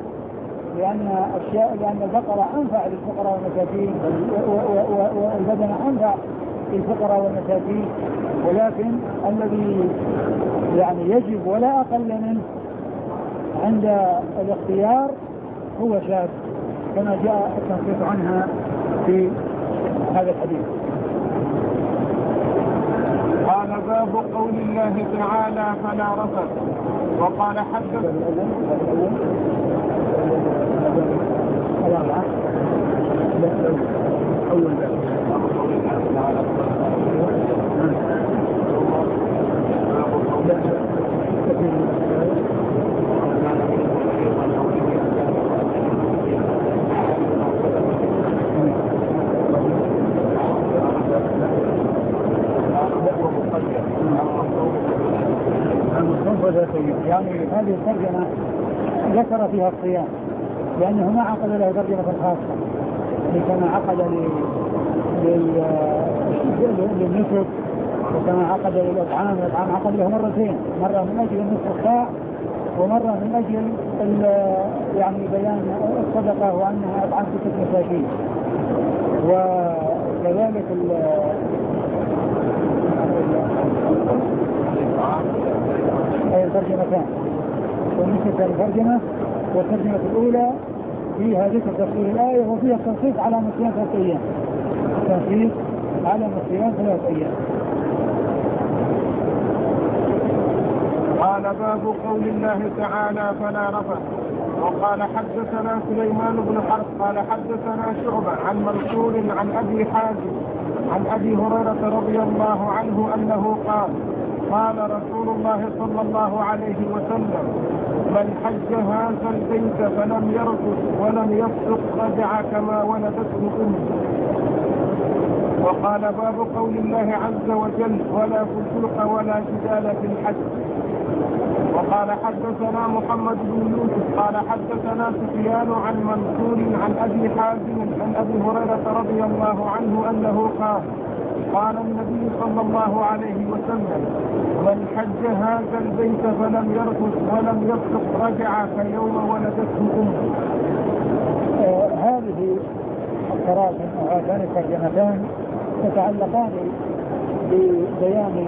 لأن البقرة أنفع للفقراء والمساكين والبدنة أنفع للفقراء والمساكين، ولكن الذي يعني يجب ولا أقل منه عند الاختيار هو شاذ كما جاء التنصيص عنها في هذا الحديث. قال باب قول الله تعالى فلا رفث. وقال حدث يعني هذه الترجمة ذكر فيها الصيام لأنه ما عقد له ترجمة خاصة كما عقد للنسك وكما عقد للأطعام. الأطعام عقد له مرتين، مرة من أجل النصف الصاع ومرة من أجل يعني بيان الصدقة وأنها أطعام 6 مساكين. وكذلك أي الترجمتان والنسك الترجمة، والترجمة الأولى فيها ذكر تفسير الآية وفيها التنصيص على صيام 3 أيام، تنصيص على صيام 3 أيام. قال باب قول الله تعالى فلا رفث. وقال حدثنا سليمان بن حرب قال حدثنا شعبة عن منصور عن أبي حازم عن أبي هريرة رضي الله عنه أنه قال قال رسول الله صلى الله عليه وسلم من حج هذا البيت فلم يرفث ولم يفسق رجع كما ولدته أمه. وقال باب قول الله عز وجل ولا فسوق ولا جدال في الحج. وقال حدثنا محمد بن يوسف قال حدثنا سفيان عن منصور عن أبي حازم عن أبي هريرة رضي الله عنه أنه قال النبي صلى الله عليه وسلم من حج هذا البيت فلم يرفث ولم يفسق رجع كيوم ولدته أمه. هذه التراجم وهاتان الترجمتان تتعلقان ببيان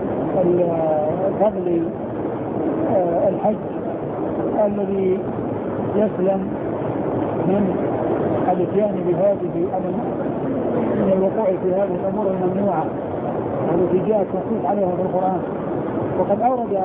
فضل الحج الذي يسلم من الاتيان بهذه من الوقوع في هذه الأمور الممنوعة التي جاءت النصوص عليها في القرآن. وقد أورد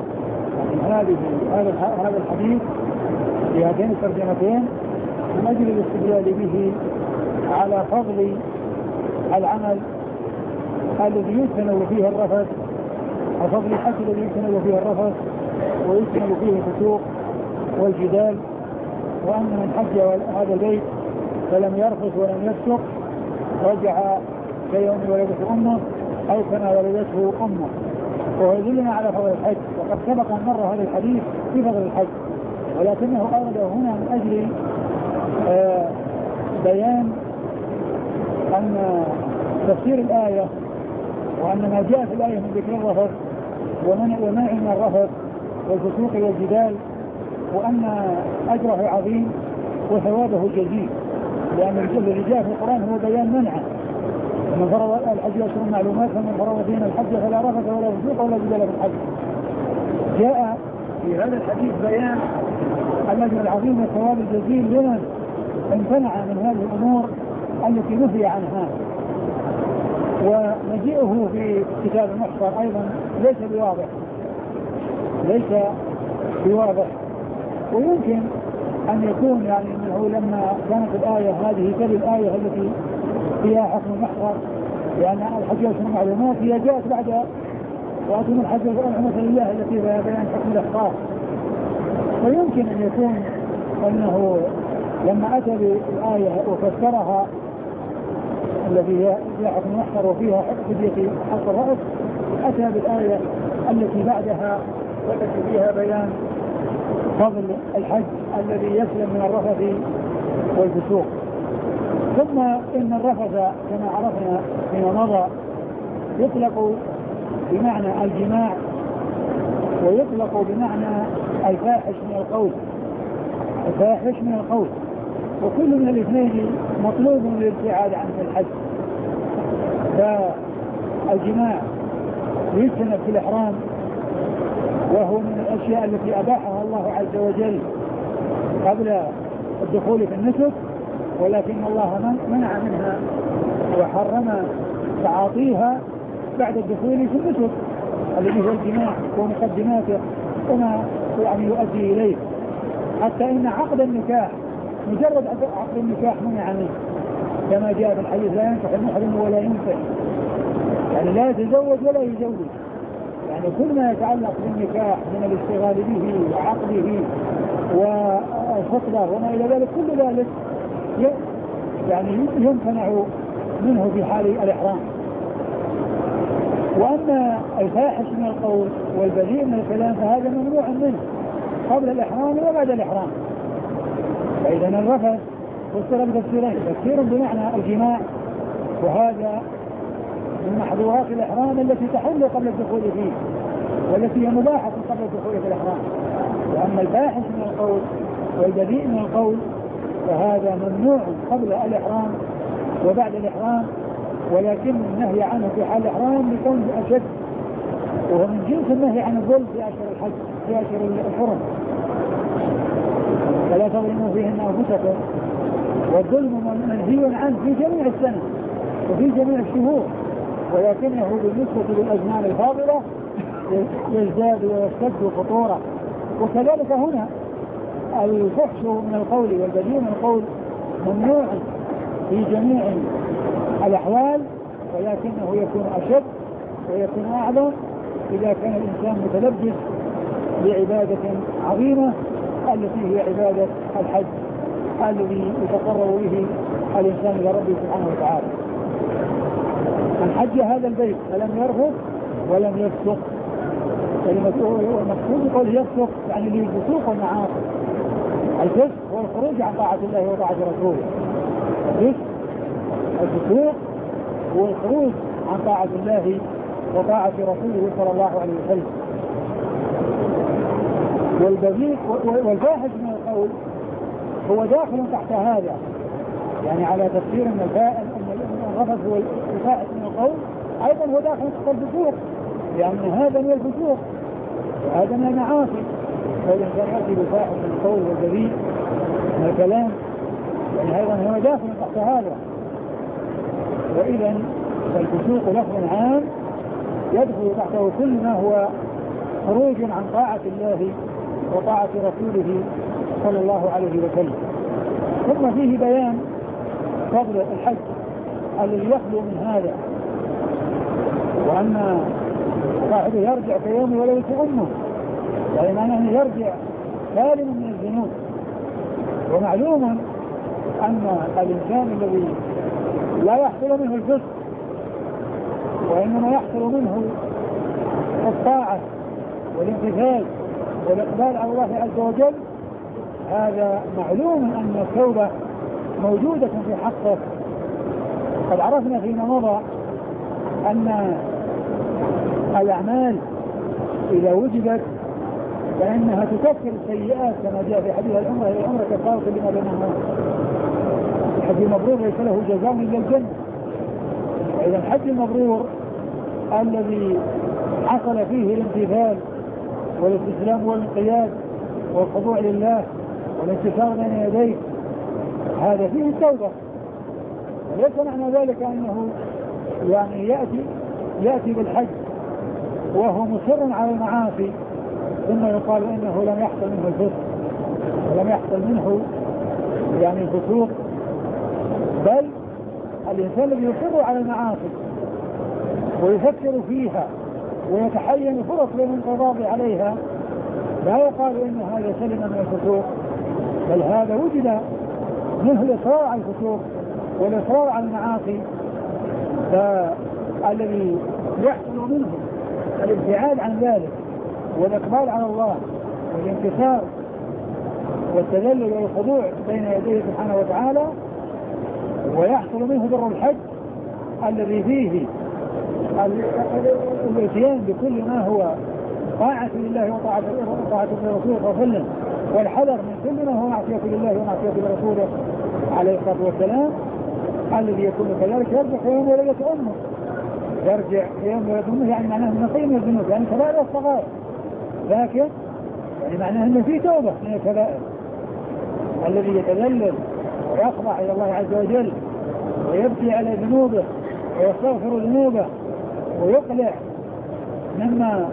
هذا الحديث في هاتين الترجمتين من أجل الاستدلال به على فضل العمل الذي يجتنب فيه الرفث، وفضل الحج الذي يجتنب فيه الرفث ويجتنب فيه الفسوق والجدال، وأن من حج هذا البيت فلم يرفث ولم يفسق رجع كيوم ولدته أمه أو كما ولدته أمه. وهو يدلنا على فضل الحج، وقد سبق أن مر هذا الحديث في فضل الحج، ولكنه أورده هنا من أجل بيان أن تفسير الآية وأن ما جاء في الآية من ذكر الرفث ومنع من الرفث والفسوق والجدال وأن أجره عظيم وثوابه جزيل، لأن الذي جاء في القرآن هو بيان منعه. من فرض الحج أشهر معلومات فمن فرض فينا الحج فلا رفث ولا فسوق ولا جدال في الحج. جاء في هذا الحديث بيان الأجر العظيم والثواب الجزيل لمن امتنع من هذه الأمور التي نهي عنها. ومجيئه في كتاب المحصر أيضا ليس بواضح، ويمكن أن يكون يعني أنه لما كانت الآية هذه الآية التي فيها حكم المحصر لأن الحج أشهر معلومات هي جاءت بعد وأتم الحج والعمرة لله التي فيها بيان حكم الإحصار، فيمكن أن يكون أنه لما أتى بالآية وفسرها الذي هي حكم محصر وفيها فدية حق الرأس، أتى بالآية التي بعدها والتي فيها بيان فضل الحج الذي يسلم من الرفث والفسوق. ثم إن الرفث كما عرفنا فيما مضى يطلق بمعنى الجماع ويطلق بمعنى الفاحش من القول، الفاحش من القول، وكل من الاثنين مطلوب للابتعاد عنه الحج. فالجماع يجتنب في الإحرام وهو من الأشياء التي أباحها الله عز وجل قبل الدخول في النسك، ولكن الله منع منها وحرم تعاطيها بعد الدخول في النسك الذي هو الجماع ومقدماته وما يعني يؤدي إليه، حتى إن عقد النكاح مجرد عقد النكاح منع منه كما جاء في الحديث: لا ينكح المحرم ولا ينكح، يعني لا يتزوج ولا يزوج. يعني كل ما يتعلق بالنكاح من الاشتغال به وعقده والخطبة وما إلى ذلك كل ذلك يعني يمتنع منه في حال الإحرام. وأما الفاحش من القول والبذيء من الكلام فهذا ممنوع منه قبل الإحرام وبعد الإحرام. فإذا الرفث فسر بتفسيرين: تفسير بمعنى الجماع، وهذا من محظورات الإحرام التي تحل قبل الدخول فيه والتي هي مباحة قبل الدخول في الإحرام. وأما الفاحش من القول والبذيء من القول فهذا ممنوع قبل الإحرام وبعد الإحرام، ولكن النهي عنه في حال الإحرام لكونه أشد، وهو من جنس النهي عن الظلم في أشهر الحج في أشهر الحرم: فلا تظلموا فيهن أنفسكم. والظلم منهي عنه في جميع السنة وفي جميع الشهور، ولكنه بالنسبة للأزمان الفاضلة يزداد ويشتد خطورة. وكذلك هنا الفحش من القول والبذيء من القول ممنوع في جميع الأحوال، ولكنه يكون أشد ويكون أعظم إذا كان الإنسان متلبس بعبادة عظيمة التي هي عبادة الحج الذي يتقرب به الإنسان إلى ربه سبحانه وتعالى. من حج هذا البيت فلم يرفث ولم يفسق، المقصود قول يفسق يعني للفسوق والمعاصي. الفسق هو الخروج عن طاعة الله وطاعة رسوله، الفسوق هو الخروج عن طاعة الله وطاعة رسوله صلى الله عليه وسلم. والبذيء والفاحش من القول هو داخل تحت هذا، يعني على تفسير ان الرفث هو الفاحش من القول ايضا هو داخل تحت الفسوق، لان هذا من الفسوق وهذا من المعاصي. فالانسان ياتي بالفاحش من القول والبذيء من الكلام يعني ايضا هو داخل تحت هذا. واذا فالفسوق لفظ عام يدخل تحته كل ما هو خروج عن طاعة الله وطاعة رسوله صلى الله عليه وسلم. ثم فيه بيان فضل الحج الذي يخلو من هذا، وأن صاحبه يرجع كيوم وليلة أمه، يعني معناه يرجع سالما من الذنوب. ومعلوم أن الإنسان الذي لا يحصل منه الفسق وإنما يحصل منه الطاعة والامتثال والإقبال على الله عز وجل، هذا معلوم أن التوبة موجودة في حقه. قد عرفنا فيما مضى أن الأعمال إذا وجدت فإنها تكفر السيئات كما جاء في حديث العمرة كفارة لما بينهما. الحج المبرور ليس له جزاء إلا الجنة. وإذا الحج المبرور الذي حصل فيه الامتثال والاستسلام والانقياد والخضوع لله والانكسار بين يديه هذا فيه التوبة. وليس معنى ذلك أنه يعني يأتي بالحج وهو مصر على المعاصي ثم يقال إنه لم يحصل منه الفسق ولم يحصل منه يعني الفسوق، بل الإنسان الذي يصر على المعاصي ويفكر فيها ويتحين فرص للانقضاض عليها لا يقال إن هذا سلم من الفسوق، بل هذا وجد منه الإصرار على الفسوق والإصرار على المعاصي فالذي يحصل منه الابتعاد عن ذلك والإقبال على الله والانكسار والتذلل والخضوع بين يديه سبحانه وتعالى، ويحصل منه بر الحج الذي فيه الاتيان بكل ما هو طاعة لله وطاعة لرسوله صلى الله عليه وسلم، والحذر من كل ما هو معصية لله ومعصية لرسوله عليه الصلاة والسلام، الذي يكون كذلك يرجع في يوم ولدت أمه، يرجع في يوم ولدت أمه يعني معناه أنه نقي من الذنوب، يعني كبائر الصغائر، لكن يعني معناه أنه في توبة من الكبائر. الذي يتذلل ويخضع إلى الله عز وجل ويبكي على ذنوبه ويستغفر ذنوبه ويقلع من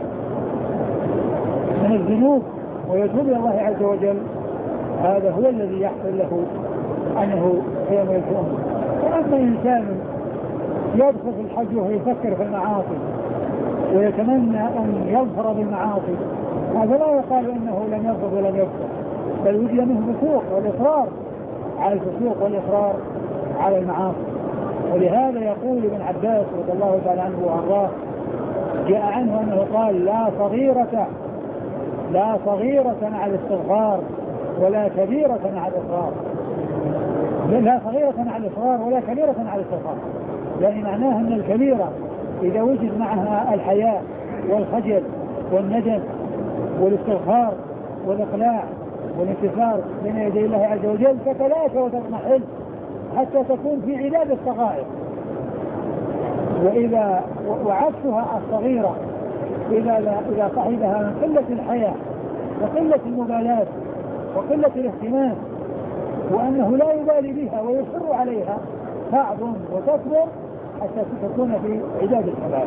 الذنوب ويتوب إلى الله عز وجل، هذا هو الذي يحصل له أنه يوم يكون. وأما إنسان يدخل في الحج وهو يفكر في المعاصي ويتمنى أن يظفر بالمعاصي، هذا لا يقال أنه لم يظفر ولم يكفر، بل وجد منه الفسوق والإصرار على الفسوق والإصرار على المعاصي. ولهذا يقول ابن عباس رضي الله تعالى عنه وارضاه، جاء عنه أنه قال: لا صغيرة على الاستغفار ولا كبيرة على الإصرار. لا صغيرة على الإصرار ولا كبيرة على الاستغفار، يعني معناه أن الكبيرة إذا وجد معها الحياء والخجل والندم والاستغفار والإقلاع والانكسار بين يدي الله عز وجل تتلاشى وتضمحل حتى تكون في عداد الصغائر. وعكسها الصغيرة إذا صحبها من قلة الحياء وقلة المبالاة وقلة الاهتمام وأنه لا يبالي بها ويصر عليها تعظم وتكبر حتى تكون في عداد الكبائر.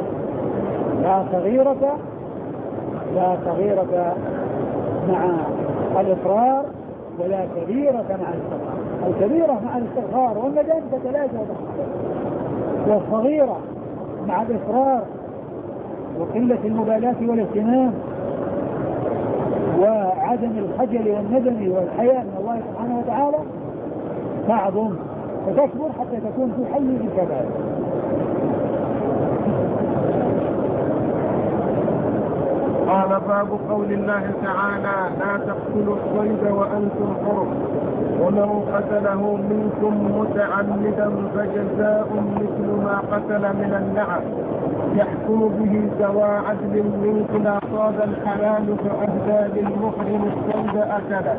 لا صغيرة مع الإصرار ولا كبيرة مع الاستغفار. الكبيرة مع الاستغفار والندم تتلاشى وتختلف، والصغيرة مع الإصرار وقلة المبالاة والاهتمام وعدم الخجل والندم والحياء من الله سبحانه وتعالى تعظم وتكبر حتى تكون في حل الكبائر. قال: باب قول الله تعالى: لا تقتلوا الصيد وأنتم حرم، ومن قتله منكم متعمدا فجزاء مثل ما قتل من النعم، يحكم به ذوى عدل منكم. أصاب الحلال فأهدى للمحرم الصيد أكله.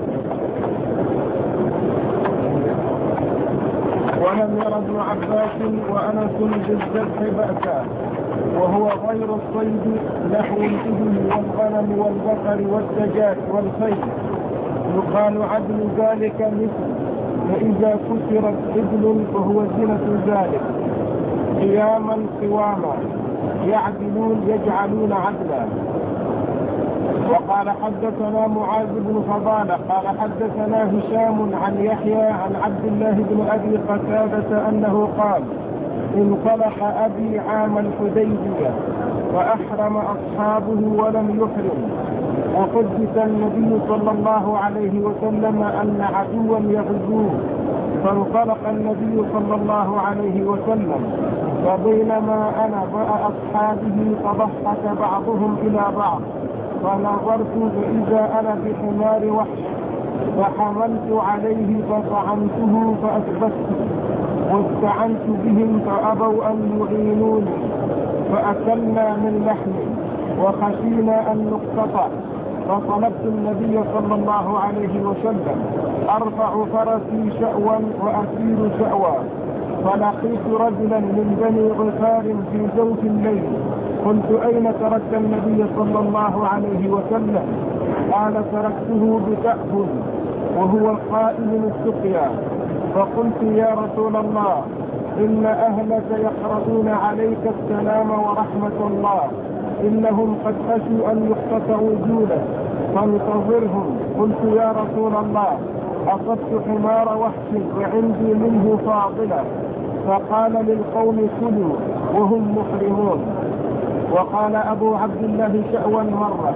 ولم ير ابن عباس وأنس بالذبح بأسا، وهو غير الصيد نحو الإبل والغنم والبقر والدجاج والخيل، يقال عدل ذلك مثل. وإذا كسرت إبل فهو زنة ذلك، قياما قواما، يعدلون يجعلون عدلا. وقال: حدثنا معاذ بن فضالة قال: حدثنا هشام عن يحيى عن عبد الله بن أبي قتادة أنه قال: انطلق أبي عام الحديبية وأحرم أصحابه ولم يحرم، وحدث النبي صلى الله عليه وسلم أن عدوا يغزوه، فانطلق النبي صلى الله عليه وسلم، فبينما أنا مع أصحابه فضحك بعضهم إلى بعض، فنظرت فإذا أنا بحمار وحش، فحملت عليه فطعمته فأثبته، واستعنت بهم فأبوا أن يعينوني، فأكلنا من لحمه وخشينا أن نقتطع، فطلبت النبي صلى الله عليه وسلم أرفع فرسي شأوا وأسير شأوا، فلقيت رجلا من بني غفار في جوف الليل، قلت: أين تركت النبي صلى الله عليه وسلم؟ قال: تركته بتأكل وهو قائم السقيا. فقلت: يا رسول الله، إن أهلك يقرؤون عليك السلام ورحمة الله، إنهم قد خشوا أن يقتطعوا جودا فانتظرهم. قلت: يا رسول الله، أصبت حمار وحش وعندي منه فاضلة. فقال للقوم: كلوا وهم محرمون. وقال أبو عبد الله شأوا مرة.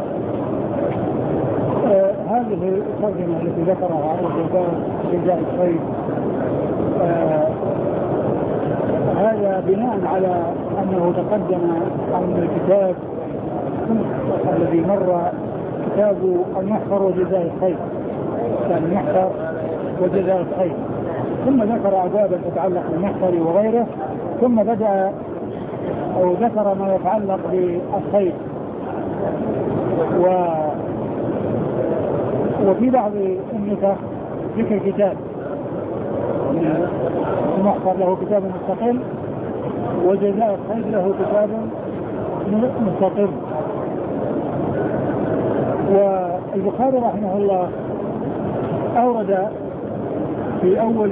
هذه الترجمة التي ذكرها جزاء الصيد هذا بناء على أنه تقدم أن الكتاب الذي مر كتاب المحفر وجزاء الخير، كان المحفر وجزاء الخير، ثم ذكر أبوابا تتعلق بالمحفر وغيره، ثم بدأ أو ذكر ما يتعلق بالخير. وفي بعض النسخ ذكر كتاب المحفر له كتاب مستقل، وجزاء الخير له كتاب مستقل. والبخاري رحمه الله أورد في أول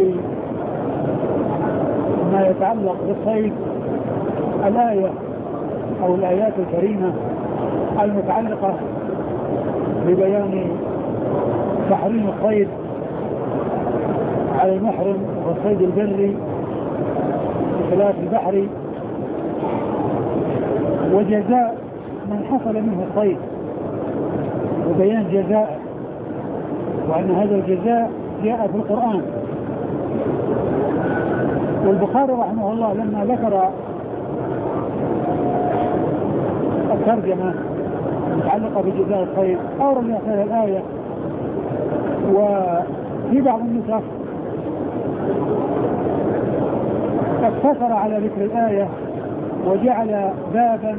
ما يتعلق بالصيد الآية أو الآيات الكريمة المتعلقة ببيان تحريم الصيد على المحرم والصيد البري بخلاف البحري، وجزاء من حصل منه الصيد وبيان جزاء، وأن هذا الجزاء جاء في القرآن. والبخاري رحمه الله لما ذكر الترجمة المتعلقة بجزاء الخير أورد هذه الآية. وفي بعض النسخ اقتصر على ذكر الآية وجعل بابا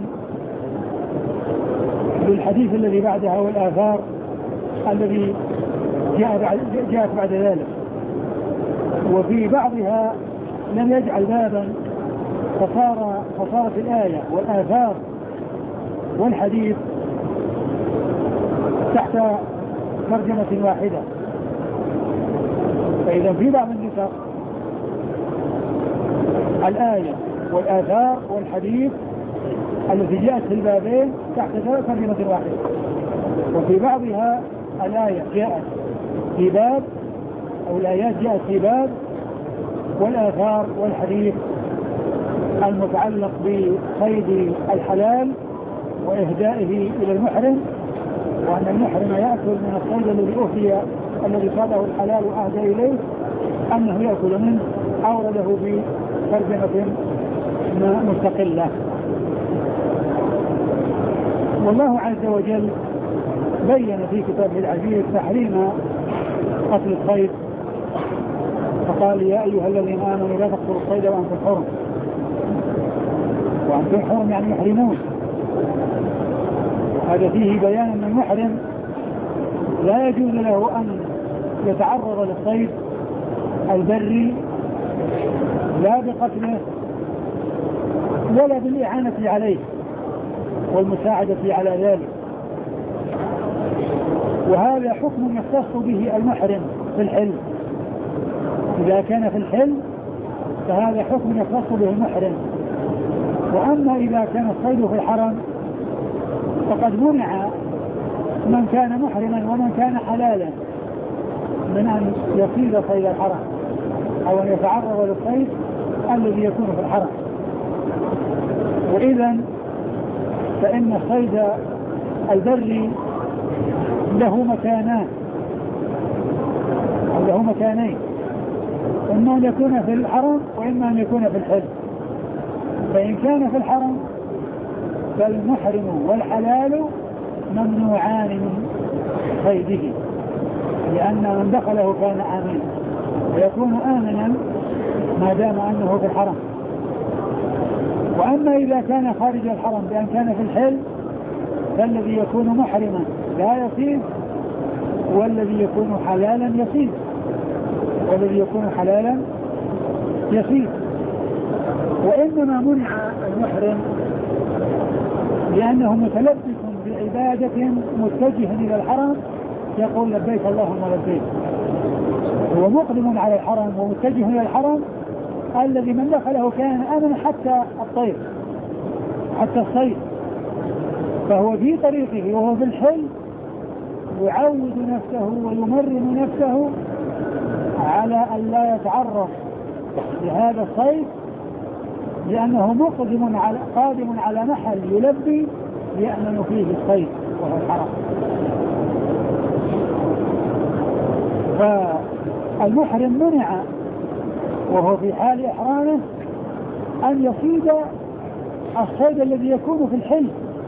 للحديث الذي بعدها والآثار الذي جاءت بعد ذلك. وفي بعضها لم يجعل بابا، فصارت الآية والآثار والحديث تحت ترجمة واحدة. فإذا في بعض النسخ الآية والآثار والحديث التي جاءت في البابين تحت ترجمة واحدة، وفي بعضها الآية جاءت في باب أو الآيات جاءت في باب، والآثار والحديث المتعلق بصيد الحلال وإهدائه إلى المحرم، وأن المحرم يأكل من الصيد الذي أهدي الذي صاده الحلال وأهدى إليه أنه يأكل منه، أورده بترجمة مستقلة. والله عز وجل بين في كتابه العزيز تحريم قتل الصيد، فقال يا أيها الذين آمنوا لا تقتلوا الصيد وأنتم حرم، وأنتم حرم يعني محرمون. هذا فيه بيان أن المحرم لا يجوز له أن يتعرض للصيد البري لا بقتله ولا بالإعانة عليه والمساعدة على ذلك. وهذا حكم يختص به المحرم في الحل، إذا كان في الحل فهذا حكم يختص به المحرم. وأما إذا كان الصيد في الحرم فقد منع من كان محرما ومن كان حلالا من أن يصيد صيد الحرم أو أن يتعرض للصيد الذي يكون في الحرم. وإذا فإن الصيد البري له مكانان أو له مكانين، إما أن يكون في الحرم وإما أن يكون في الحل. فإن كان في الحرم فالمحرم والحلال ممنوعان من صيده، لأن من دخله كان آمنا ويكون آمنا ما دام أنه في الحرم. وأما إذا كان خارج الحرم بأن كان في الحل فالذي يكون محرما لا يصيد، والذي يكون حلالا يصيد، والذي يكون حلالا يصيد. وإنما منع المحرم لأنه متلبس بعبادة متجه إلى الحرم يقول لبيك اللهم لبيك، هو مقدم على الحرم ومتجه إلى الحرم الذي من دخله كان آمنا حتى الطير حتى الصيد، فهو في طريقه وهو في الحل يعود نفسه ويمرن نفسه على أن لا يتعرض لهذا الصيد، لأنه قادم على محل يلبي يأمن فيه الصيد وهو الحرم. فالمحرم منع وهو في حال إحرامه أن يصيد الصيد الذي يكون في الحل،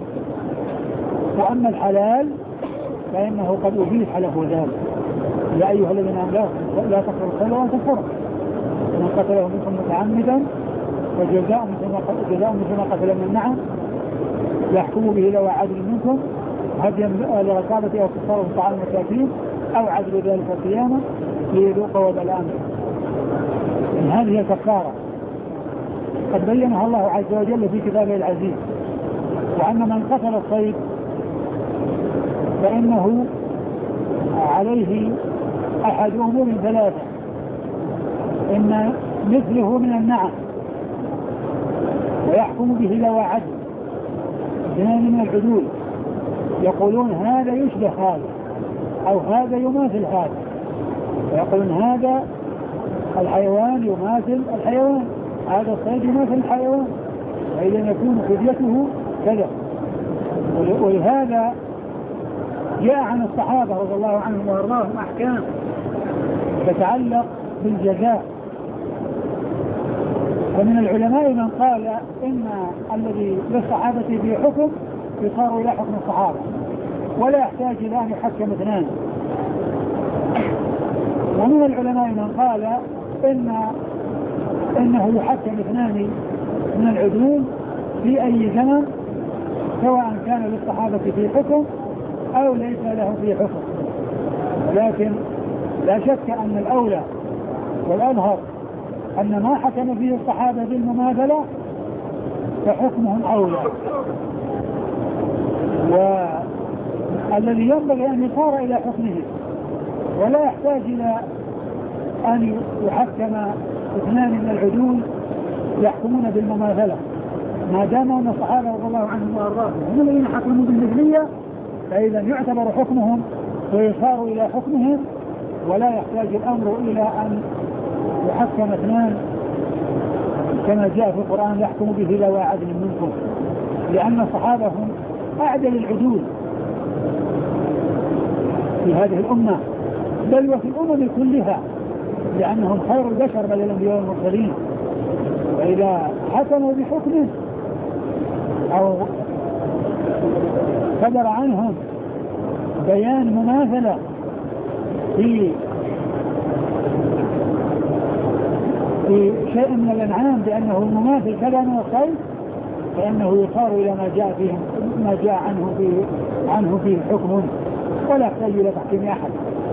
وأما الحلال فإنه قد أبيح له ذلك. يا أيها الذين آمنوا لا تقتلوا الصيد وأنتم حرم، من قتله منكم متعمدا وجزاء مثل ما قتل من النعم يحكم به ذوي عدل منكم هديا لركابة أو كفارة طعام المساكين أو عدل ذلك صياما ليذوق وبال أمره. هذه الكفارة قد بينها الله عز وجل في كتابه العزيز. وأن من قتل الصيد فإنه عليه أحد أمور ثلاثة: إن مثله من النعم ويحكم به ذوي عدل من العدول يقولون هذا يشبه هذا أو هذا يماثل هذا، ويقولون هذا الحيوان يماثل الحيوان، هذا الصيد يماثل الحيوان، وإذا يكون فديته كذا. ولهذا جاء عن الصحابة رضي الله عنهم وارضاهم أحكام تتعلق بالجزاء. ومن العلماء من قال إن الذي للصحابة به حكم يصار إلى حكم الصحابة ولا يحتاج إلى أن يحكم اثنان. ومن العلماء من قال إنه يحكم اثنان من العدول في أي زمن، سواء كان للصحابة في حكم أو ليس له في حكم. لكن لا شك أن الأولى والأظهر أن ما حكم فيه الصحابة بالمماثلة فحكمهم أولى، والذي ينبغي أن يصار إلى حكمه ولا يحتاج إلى أن يحكم اثنان من العدول يحكمون بالمماثلة، ما دام أن الصحابة رضي الله عنهم وأرضاهم هم الذين حكموا بالمثلية، فإذا يعتبر حكمهم ويصار إلى حكمهم، ولا يحتاج الأمر إلى أن يحكم اثنان كما جاء في القرآن يحكم به ذوي عدل منكم، لأن الصحابة هم أعدل العدول في هذه الأمة بل وفي الأمم كلها، لأنهم خير البشر بل الأنبياء والمرسلين. وإذا حكموا بحكمه أو صدر عنهم بيان مماثلة في شيء من الأنعام بأنه مماثل كذا من الصيد، فإنه يصار إلى ما جاء عنه فيه حكم ولا يحتاج إلى تحكيم أحد.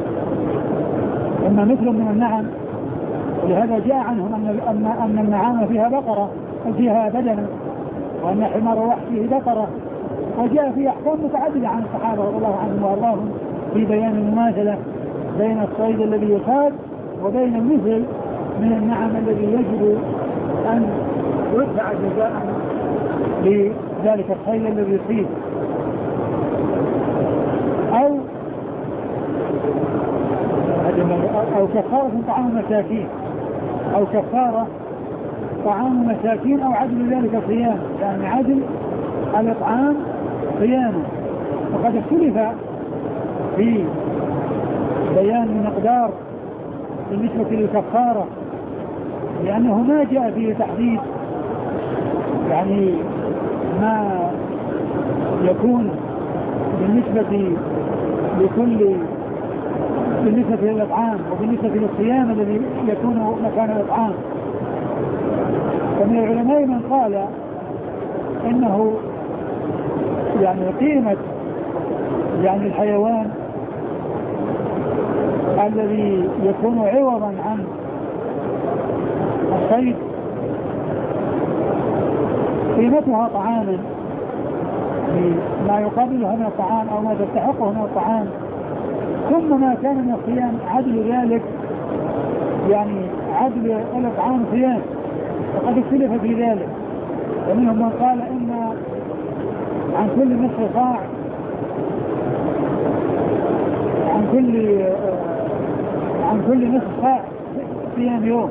أما مثل من النعم، ولهذا جاء عنهم أن النعام فيها بقرة فيها بدنة، وأن حمار وحشه بقرة، وجاء في أحكام متعددة عن الصحابة رضي الله عنهم وأرضاهم في بيان المماثلة بين الصيد الذي يصاد وبين المثل من النعم الذي يجب أن يدفع جزاء لذلك الصيد الذي يصيد. أو كفارة طعام مساكين، أو كفارة طعام مساكين، أو عدل ذلك صيام، يعني عدل الإطعام صياما. وقد اختلف في بيان المقدار بالنسبة للكفارة، لأنه ما جاء فيه تحديد يعني ما يكون بالنسبة للإطعام وبالنسبة للصيام الذي يكون مكان الإطعام. ومن العلماء من قال إنه يعني قيمة يعني الحيوان الذي يكون عوضا عن الصيد قيمتها طعاما ما يقابلها من الطعام أو ما تستحقه من الطعام، ثم ما كان من الصيام عدل ذلك، يعني عدل الإطعام صيام، وقد اختلف في ذلك. ومنهم من قال إن عن كل نصف صاع عن كل نصف صاع صيام يوم،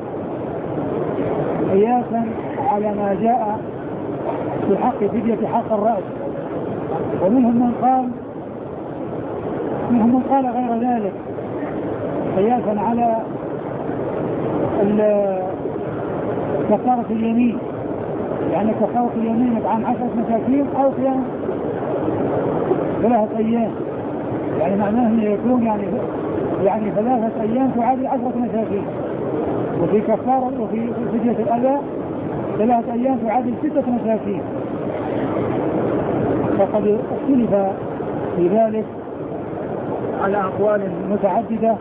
قياسا على ما جاء في حق فدية حق الرأس. ومنهم من قال غير ذلك قياسا على كفارة اليمين، يعني كفارة اليمين إطعام 10 مساكين أو صيام 3 أيام، يعني معناه أنه يكون يعني 3 أيام تعادل 10 مساكين. وفي كفارة وفي فدية الأذى 3 أيام تعادل 6 مساكين. فقد اختلف في ذلك على أقوال متعددة،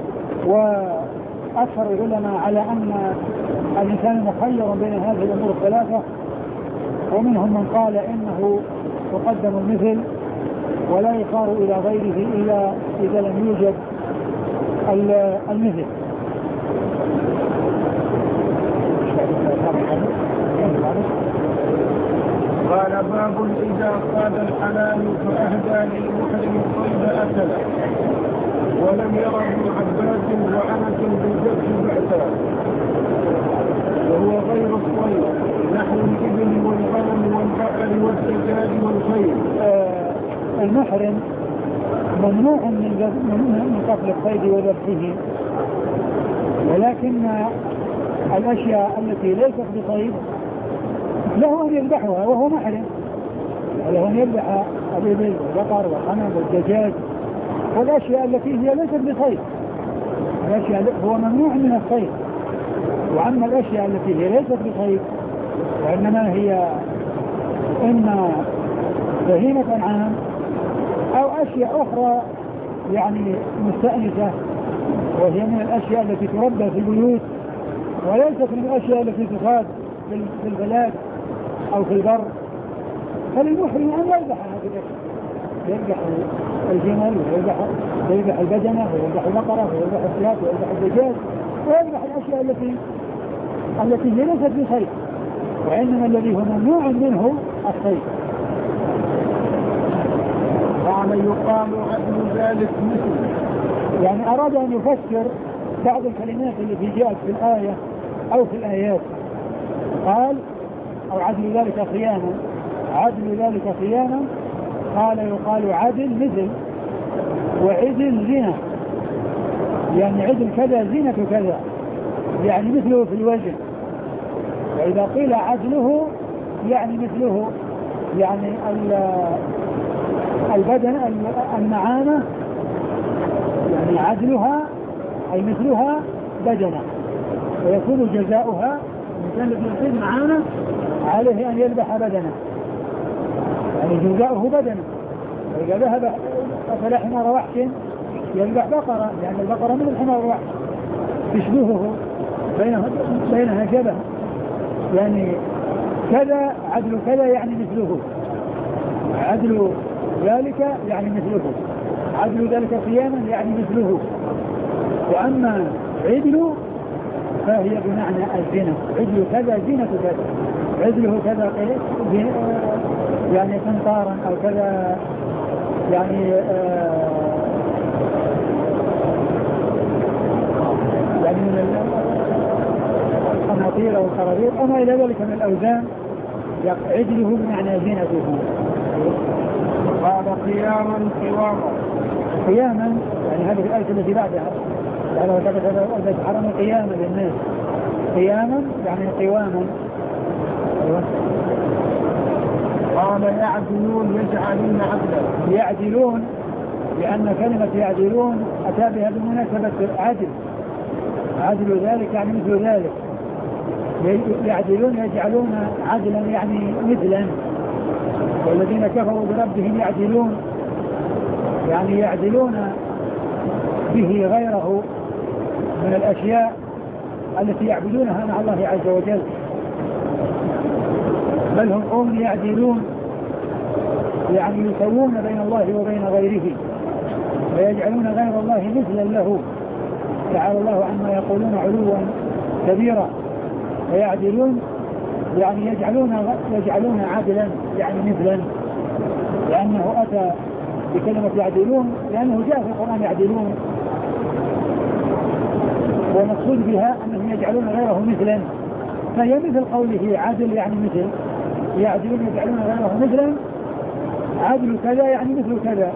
وأكثر العلماء على أن الإنسان مخير بين هذه الأمور الثلاثة، ومنهم من قال إنه يقدم المثل ولا يصار إلى غيره إلا إذا لم يوجد المثل. قال باب إذا قاد الحلال فأهدى للمحرم صيد أكله ولم يره ابن عباس وأنس بالذبح بأسا وهو غير الصيد نحو الإبل والغنم والبقر والدجاج والخيل. المحرم ممنوع من قتل الصيد وذبحه، ولكن الأشياء التي ليست بصيد له أن يذبحها وهو محرم، له أن يذبح الإبل والبقر والغنم والدجاج والأشياء التي هي ليست بصيد. الأشياء هو ممنوع من الصيد، وأما الأشياء التي هي ليست بصيد وإنما هي إما بهيمة أنعام أو أشياء أخرى يعني مستأنسة، وهي من الأشياء التي تربى في البيوت وليست من الأشياء التي تصاد في البلاد أو في البر، فللمحرم أن يذبح هذه الأشياء، يذبح الجمل ويذبح البدنة ويذبح البقرة ويذبح الشاة ويذبح الدجاج ويذبح الأشياء التي هي ليست بصيد، وإنما الذي هو ممنوع منه الصيد. قال يقال عدل ذلك مثل، يعني أراد أن يفسر بعض الكلمات التي جاءت في الآية أو في الآيات. قال أو عدل ذلك صياما، عدل ذلك صياما، قال يقال عدل مثل، وعدل زنا، يعني عدل كذا زينة كذا، يعني مثله في الوجه. وإذا قيل عدله يعني مثله، يعني البدن المعانة، يعني عدلها أي مثلها بدنة، ويكون جزاؤها من كان الذي يصيب معانة عليه أن يذبح بدنة، يعني جزاؤه بدنة. وإذا ذهب أكل حمار وحش يذبح بقرة، لأن يعني البقرة من الحمار الوحش تشبهه بينها شبه، يعني كذا عدل كذا يعني مثله، عدل ذلك يعني مثله، عدل ذلك صياما يعني مثله. وأما عدل فهي بمعنى الزنا، عدل كذا زينة كذا، عدله كذا يعني قنطارا أو كذا يعني من القناطير أو الخرابيط أو ما إلى ذلك من الأوزان، عدله بمعنى زينته. قال قياما قواما، قياما يعني هذه الآية التي بعدها قال وثبت حرم قياما للناس، قياما يعني قواما. قال يعدلون يجعلون عدلا، يعدلون لأن كلمة يعدلون أتى بها بمناسبة العدل، عدل ذلك يعني مثل ذلك، يعدلون يجعلون عدلا يعني مثلا، والذين كفروا بربهم يعدلون يعني يعدلون به غيره من الأشياء التي يعبدونها مع الله عز وجل، بل هم قوم يعدلون يعني يسوون بين الله وبين غيره، ويجعلون غير الله مثلا له، تعالى الله عما يقولون علوا كبيرا. ويعدلون يعني يجعلون عادلا يعني مثلا، لأنه أتى بكلمة يعدلون لأنه جاء في القرآن يعدلون، والمقصود بها أنهم يجعلون غيره مثلا، فهي مثل قوله عدل يعني مثل، يعدلون يجعلون غيره مثلا، عدل كذا يعني مثل كذا.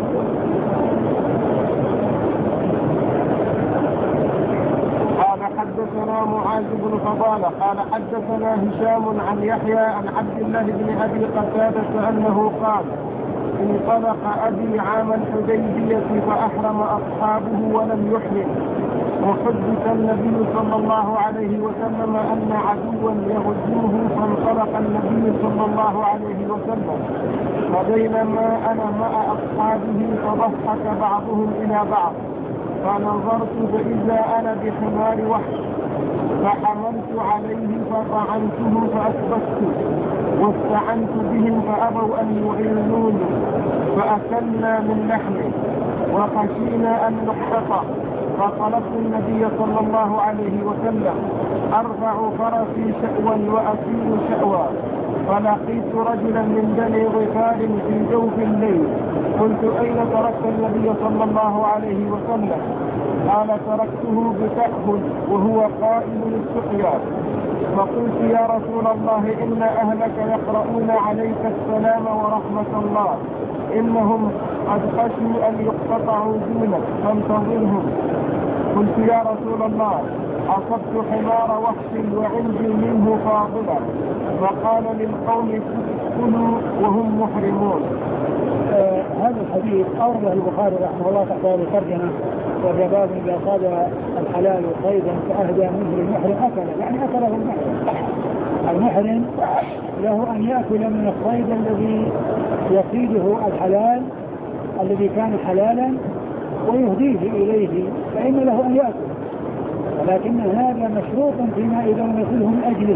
قال حدثنا معاذ بن فضالة قال حدثنا هشام عن يحيى عن عبد الله بن أبي قتادة أنه قال انطلق أبي عام الحديبية فأحرم أصحابه ولم يحرم، وحدث النبي صلى الله عليه وسلم أن عدوا يغزوه فانطلق النبي صلى الله عليه وسلم، فبينما أنا مع أصحابه فضحك بعضهم إلى بعض، فنظرت فإذا أنا بحمار وحش، فحملت عليه فطعنته فأثبته، واستعنت بهم فأبوا أن يعينوني، فأكلنا من لحمه وخشينا أن نحتطى، فطلبت النبي صلى الله عليه وسلم أرفع فرسي شأوا وأسير شأوا، فلقيت رجلا من بني غفار في جوف الليل، قلت أين تركت النبي صلى الله عليه وسلم؟ قال تركته بتأهل وهو قائم للسقيا، فقلت يا رسول الله إن أهلك يقرؤون عليك السلام ورحمة الله، إنهم قد خشوا أن يقتطعوا دونك فانتظرهم. قلت يا رسول الله أصبت حمار وحش وعندي منه فاضلة، فقال للقوم كلوا وهم محرمون. هذا الحديث أورده البخاري رحمه الله تحت هذه الترجمة، وهي باب إذا صاد الحلال صيدا فأهدى منه للمحرم أكله، يعني أكله المحرم. المحرم له أن يأكل من الصيد الذي يصيده الحلال الذي كان حلالا ويهديه إليه، فإن له أن يأكل، ولكن هذا مشروط فيما إذا لم يصله من أجله.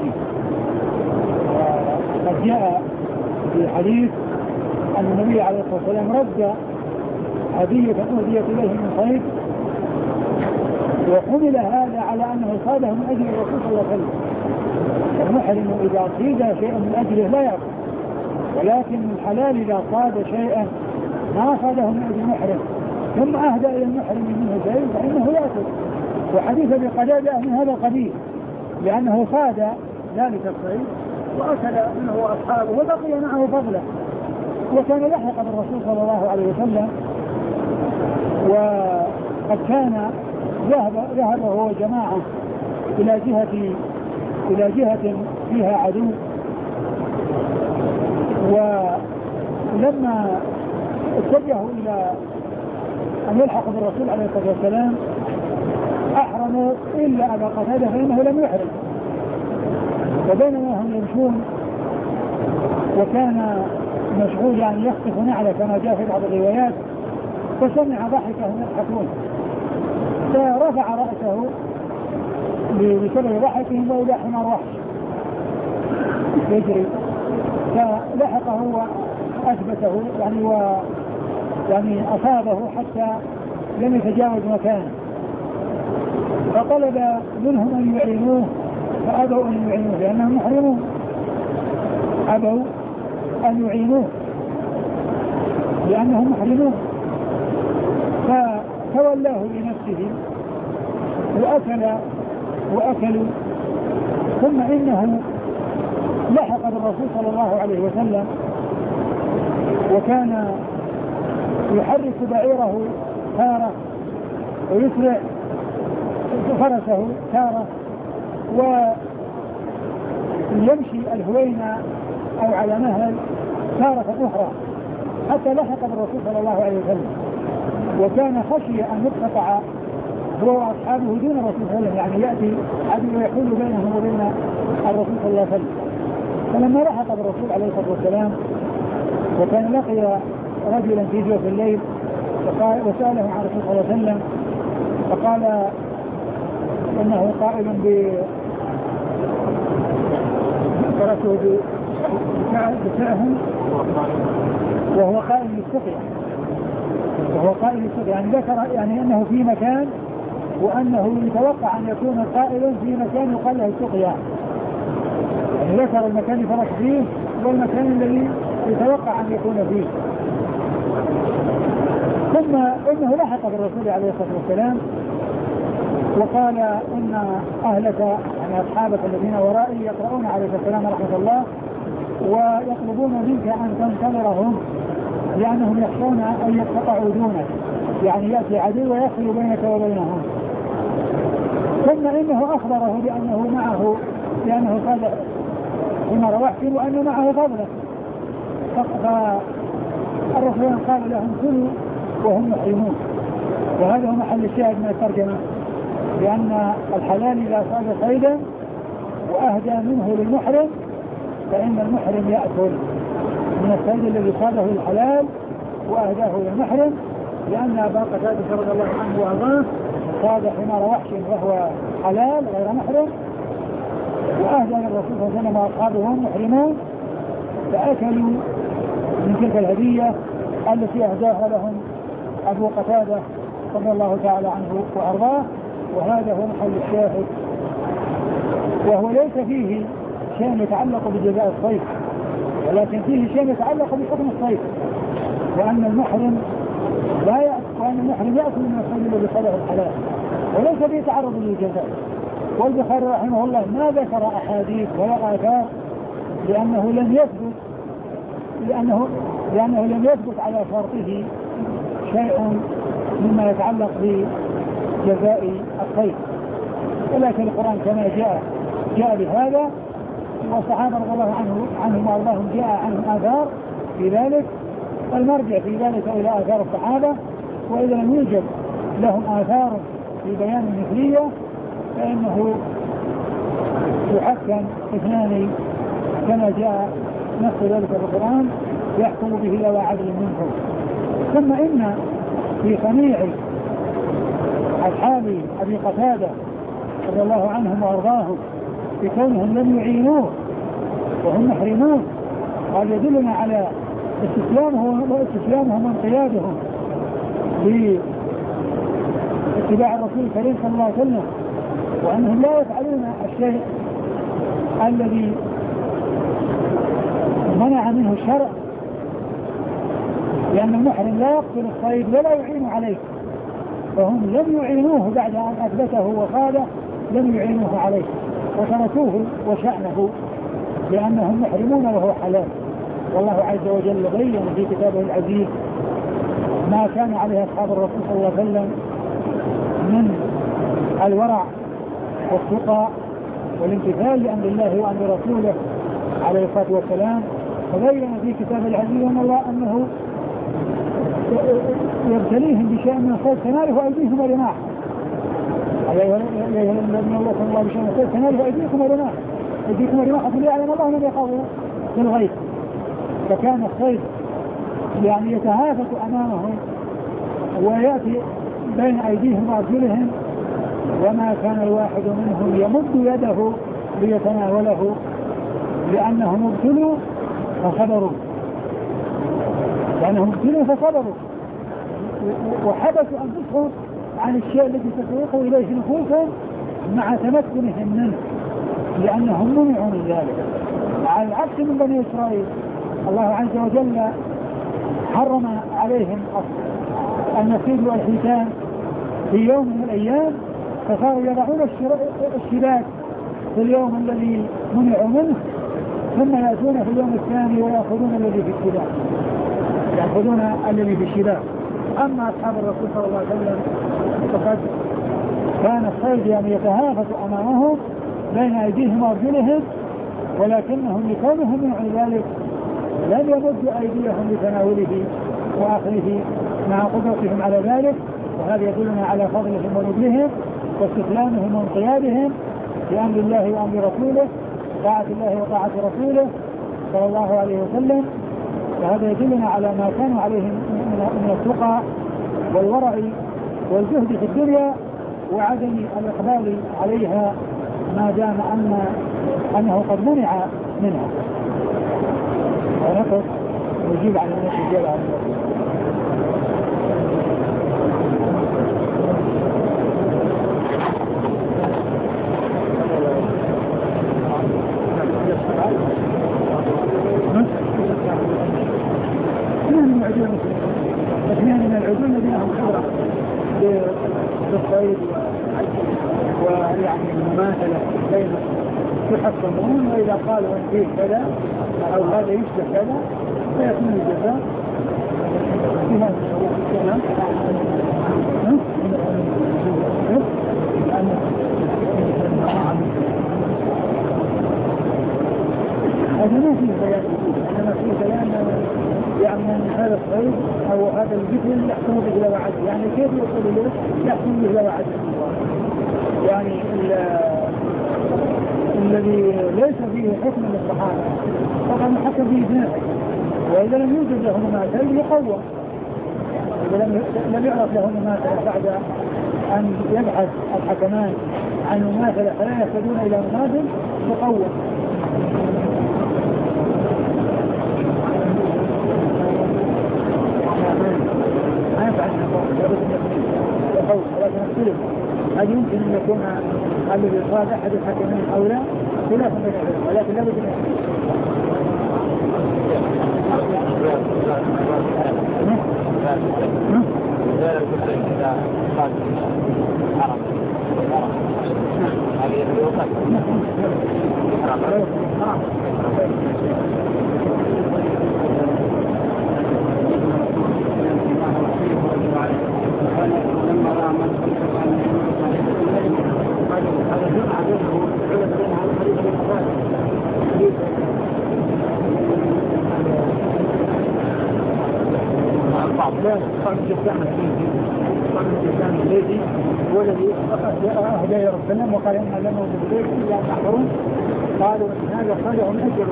قد جاء في حديث أن النبي عليه الصلاة والسلام رد هدية أهديت إليه من صيد، وحمل هذا على أنه صاده من أجل الرسول صلى الله عليه وسلم. المحرم إذا صيد شيئا من أجله لا يأكل، ولكن الحلال إذا صاد شيئا ما صاده من أجل المحرم ثم أهدى إلى المحرم منه شيء فإنه يأكل. وحديث أبي قتادة من هذا القبيل، لأنه صاد ذلك الصيد وأكل منه أصحابه وبقي معه فضله، وكان لحق بالرسول صلى الله عليه وسلم، وقد كان ذهب هو جماعة إلى جهة فيها عدو، ولما اتجهوا إلى أن يلحق بالرسول عليه الصلاة والسلام أحرموا إلا أبا قتادة فإنه لم يحرم. وبينما هم يمشون وكان مشغول يعني يخطف نعله كما جاء في بعض الروايات، فسمع ضحكهم يضحكون، فرفع رأسه بسبب ضحكهم وإذا حمار وحش يجري، فلحقه وأثبته يعني أصابه حتى لم يتجاوز مكانه، فطلب منهم أن يعينوه فأبوا أن يعينوه لأنهم محرمون، أبوا أن يعينوه لأنهم محرمون، فتولاه لنفسه وأكلوا. ثم إنه لحق بالرسول صلى الله عليه وسلم، وكان يحرك بعيره تارة ويسرع فرسه تارة ويمشي الهوينة أو على نهر تارة أخرى حتى لحق بالرسول صلى الله عليه وسلم، وكان خشي أن يقتطع هو وأصحابه دون الرسول صلى الله عليه وسلم، يعني يأتي عدو يحول بينهم وبين الرسول صلى الله عليه وسلم. فلما لحق بالرسول عليه الصلاة والسلام وكان لقي رجلا في جوف الليل وسأله عن الرسول صلى الله عليه وسلم، فقال إنه قائم فرسه بسعهم وهو قائم للسقيا، يعني ذكر يعني أنه في مكان وأنه يتوقع أن يكون قائلا في مكان يقال له السقيا، يعني ذكر المكان اللي فرس فيه والمكان الذي يتوقع أن يكون فيه. ثم إنه لحق بالرسول عليه الصلاة والسلام وقال إن أهلك يعني أصحابك الذين ورائي يقرؤون عليك السلام ورحمة الله ويطلبون منك أن تنتظرهم لأنهم يخشون أن يقتطعوا دونك، يعني يأتي عدو ويخلو بينك وبينهم. ثم إنه أخبره لأنه صاد حمار وحش وأن معه فضله، فالرسول قال لهم كلوا وهم محرمون. وهذا هو محل الشاهد من الترجمة، لأن الحلال إذا صاد صيدا وأهدى منه للمحرم فإن المحرم يأكل من الصيد الذي صاده الحلال وأهداه للمحرم، لأن أبا قتادة رضي الله عنه وأرضاه صاد حمار وحش وهو حلال غير محرم، وأهدى للرسول صلى الله عليه وسلم وأصحابه هم محرمون، فأكلوا من تلك الهدية التي أهداها لهم أبو قتادة رضي الله تعالى عنه وأرضاه. وهذا هو محل الشاهد، وهو ليس فيه شيء يتعلق بجزاء الصيد، ولكن فيه شيء يتعلق بحكم الصيد، وأن المحرم يأكل من الصيد الذي صاده الحلال، وليس فيه تعرض للجزاء. والبخاري رحمه الله ما ذكر أحاديث ولا آثار لأنه لم يثبت على شرطه شيء مما يتعلق بجزاء الصيد، ولكن القرآن كما جاء بهذا، والصحابة رضي الله عنهم وأرضاهم جاء عنهم آثار في ذلك، فالمرجع في ذلك إلى آثار الصحابة. وإذا لم يوجد لهم آثار في بيان المثلية فإنه يحكم اثنان كما جاء نص ذلك في القرآن يحكم به ذوى عدل منهم. ثم إن في صنيع أصحاب أبي قتادة رضي الله عنهم وأرضاهم في كونهم لم يعينوه وهم محرمون، قال يدلنا على استسلامهم وانقيادهم لاتباع الرسول الكريم صلى الله عليه وسلم، وأنهم لا يفعلون الشيء الذي منع منه الشرع، لأن المحرم لا يقتل الصيد ولا يعين عليه، فهم لم يعينوه بعد أن أثبته وقاله، لم يعينوه عليه وتركوه وشأنه لأنهم محرمون وهو حلال. والله عز وجل بين في كتابه العزيز ما كان عليه أصحاب الرسول صلى الله عليه وسلم من الورع والتقى والامتثال لأمر الله وأمر رسوله عليه الصلاة والسلام، فبين في كتاب العزيز أنه يبتليهم بشيء من الصيد تناله أيديهم ورماح، من الله صلى الله عليه وسلم تناله أيديكم ورماحكم ليعلم الله من يخافه بالغيب. فكان الصيد يعني يتهافت أمامهم ويأتي بين أيديهم وأرجلهم، وما كان الواحد منهم يمد يده ليتناوله لأنهم ابتلوا فصبروا وحبسوا أنفسهم عن الشيء الذي تسوق إليه نفوسهم مع تمكنهم منه لأنهم منعوا من ذلك، على العكس من بني إسرائيل. الله عز وجل حرم عليهم النصيب والحيتان في يوم من الأيام، فصاروا يضعون الشباك في اليوم الذي منعوا منه، ثم يأتون في اليوم الثاني ويأخذون الذي في الشباك. أما أصحاب الرسول صلى الله عليه وسلم فقد كان الصيد يعني يتهافت أمامهم بين أيديهم وأرجلهم، ولكنهم لكونهم من ذلك لم يمدوا أيديهم لتناوله وأخذه مع قدرتهم على ذلك. وهذا يدلنا على فضلهم ونبلهم واستسلامهم وانقيادهم بأمر الله وأمر رسوله، طاعة الله وطاعة رسوله صلى الله عليه وسلم. وهذا يدلنا على ما كانوا عليه من التقى والورع والزهد في الدنيا وعدم الإقبال عليها ما دام أنه قد منع منها. ونقص نجيب عن الناس عن من العدول الذين هم خبرة بالصيد ويعني المماثلة بين يحكمون، وإذا قالوا أن فيه كذا أو هذا يشبه كذا فيكون الجزاء بهذا الشروط. بيان إنما فيه بيان يعني أن هذا الصيد أو هذا الجسم يحكم به لو عد، يعني كيف يقول له يحكم به لو عد؟ يعني الذي ليس فيه حكم للصحابة فقد حكم به بنفسه، وإذا لم يوجد له مماثل يقوى، إذا لم يعرف له مماثل بعد أن يبحث الحكمان عن مماثلة فلا يهتدون إلى مماثل يقوى. ما يفعل ولكن نختلف هل يمكن أن يكون الذي قال أحد الحكمين أو لا خلاف بين العلماء، ولكن لا بد هو الذي أهدى إلى رسولنا وقال إن لم يوجد بيت إلا أن تحضرون، قالوا إن هذا خلع أجر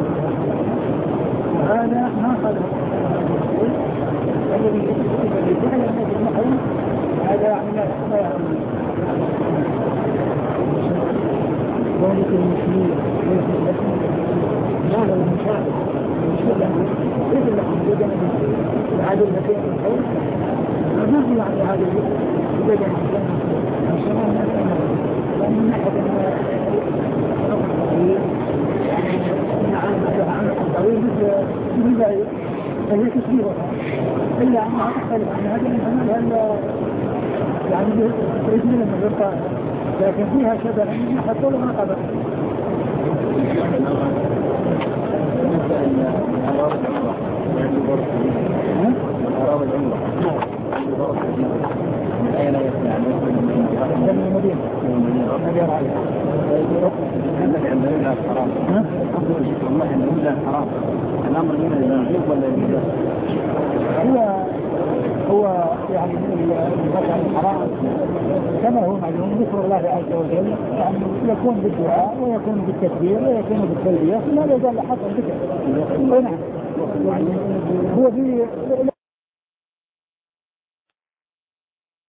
وهذا ما خلع الذي فعل الناس المحروم هذا يعني لا يعلم ذلك المسلمين هذا المشاهد ليس لهم جدا العدل المكان الحول ما هو يعني هذا جدا من ناحية عن الطويل مثل ذلك فهي تشبيهها إلا أنها تختلف عن هذا الإنسان يعني رجل من الرقاء لكن فيها شبه من ناحية طول ما قبل. أراب العمرة أين يسمع من المدينة عندك عند الله الحرام والله عند الله الحرام الأمر من الجوب ولا الجوب هو يعني المكان الحرام كما هو معلوم ذكر الله عز وجل يعني يكون بالدعاء ويكون بالتكبير ويكون بالتلبية لا يزال حق الذكر. نعم هو في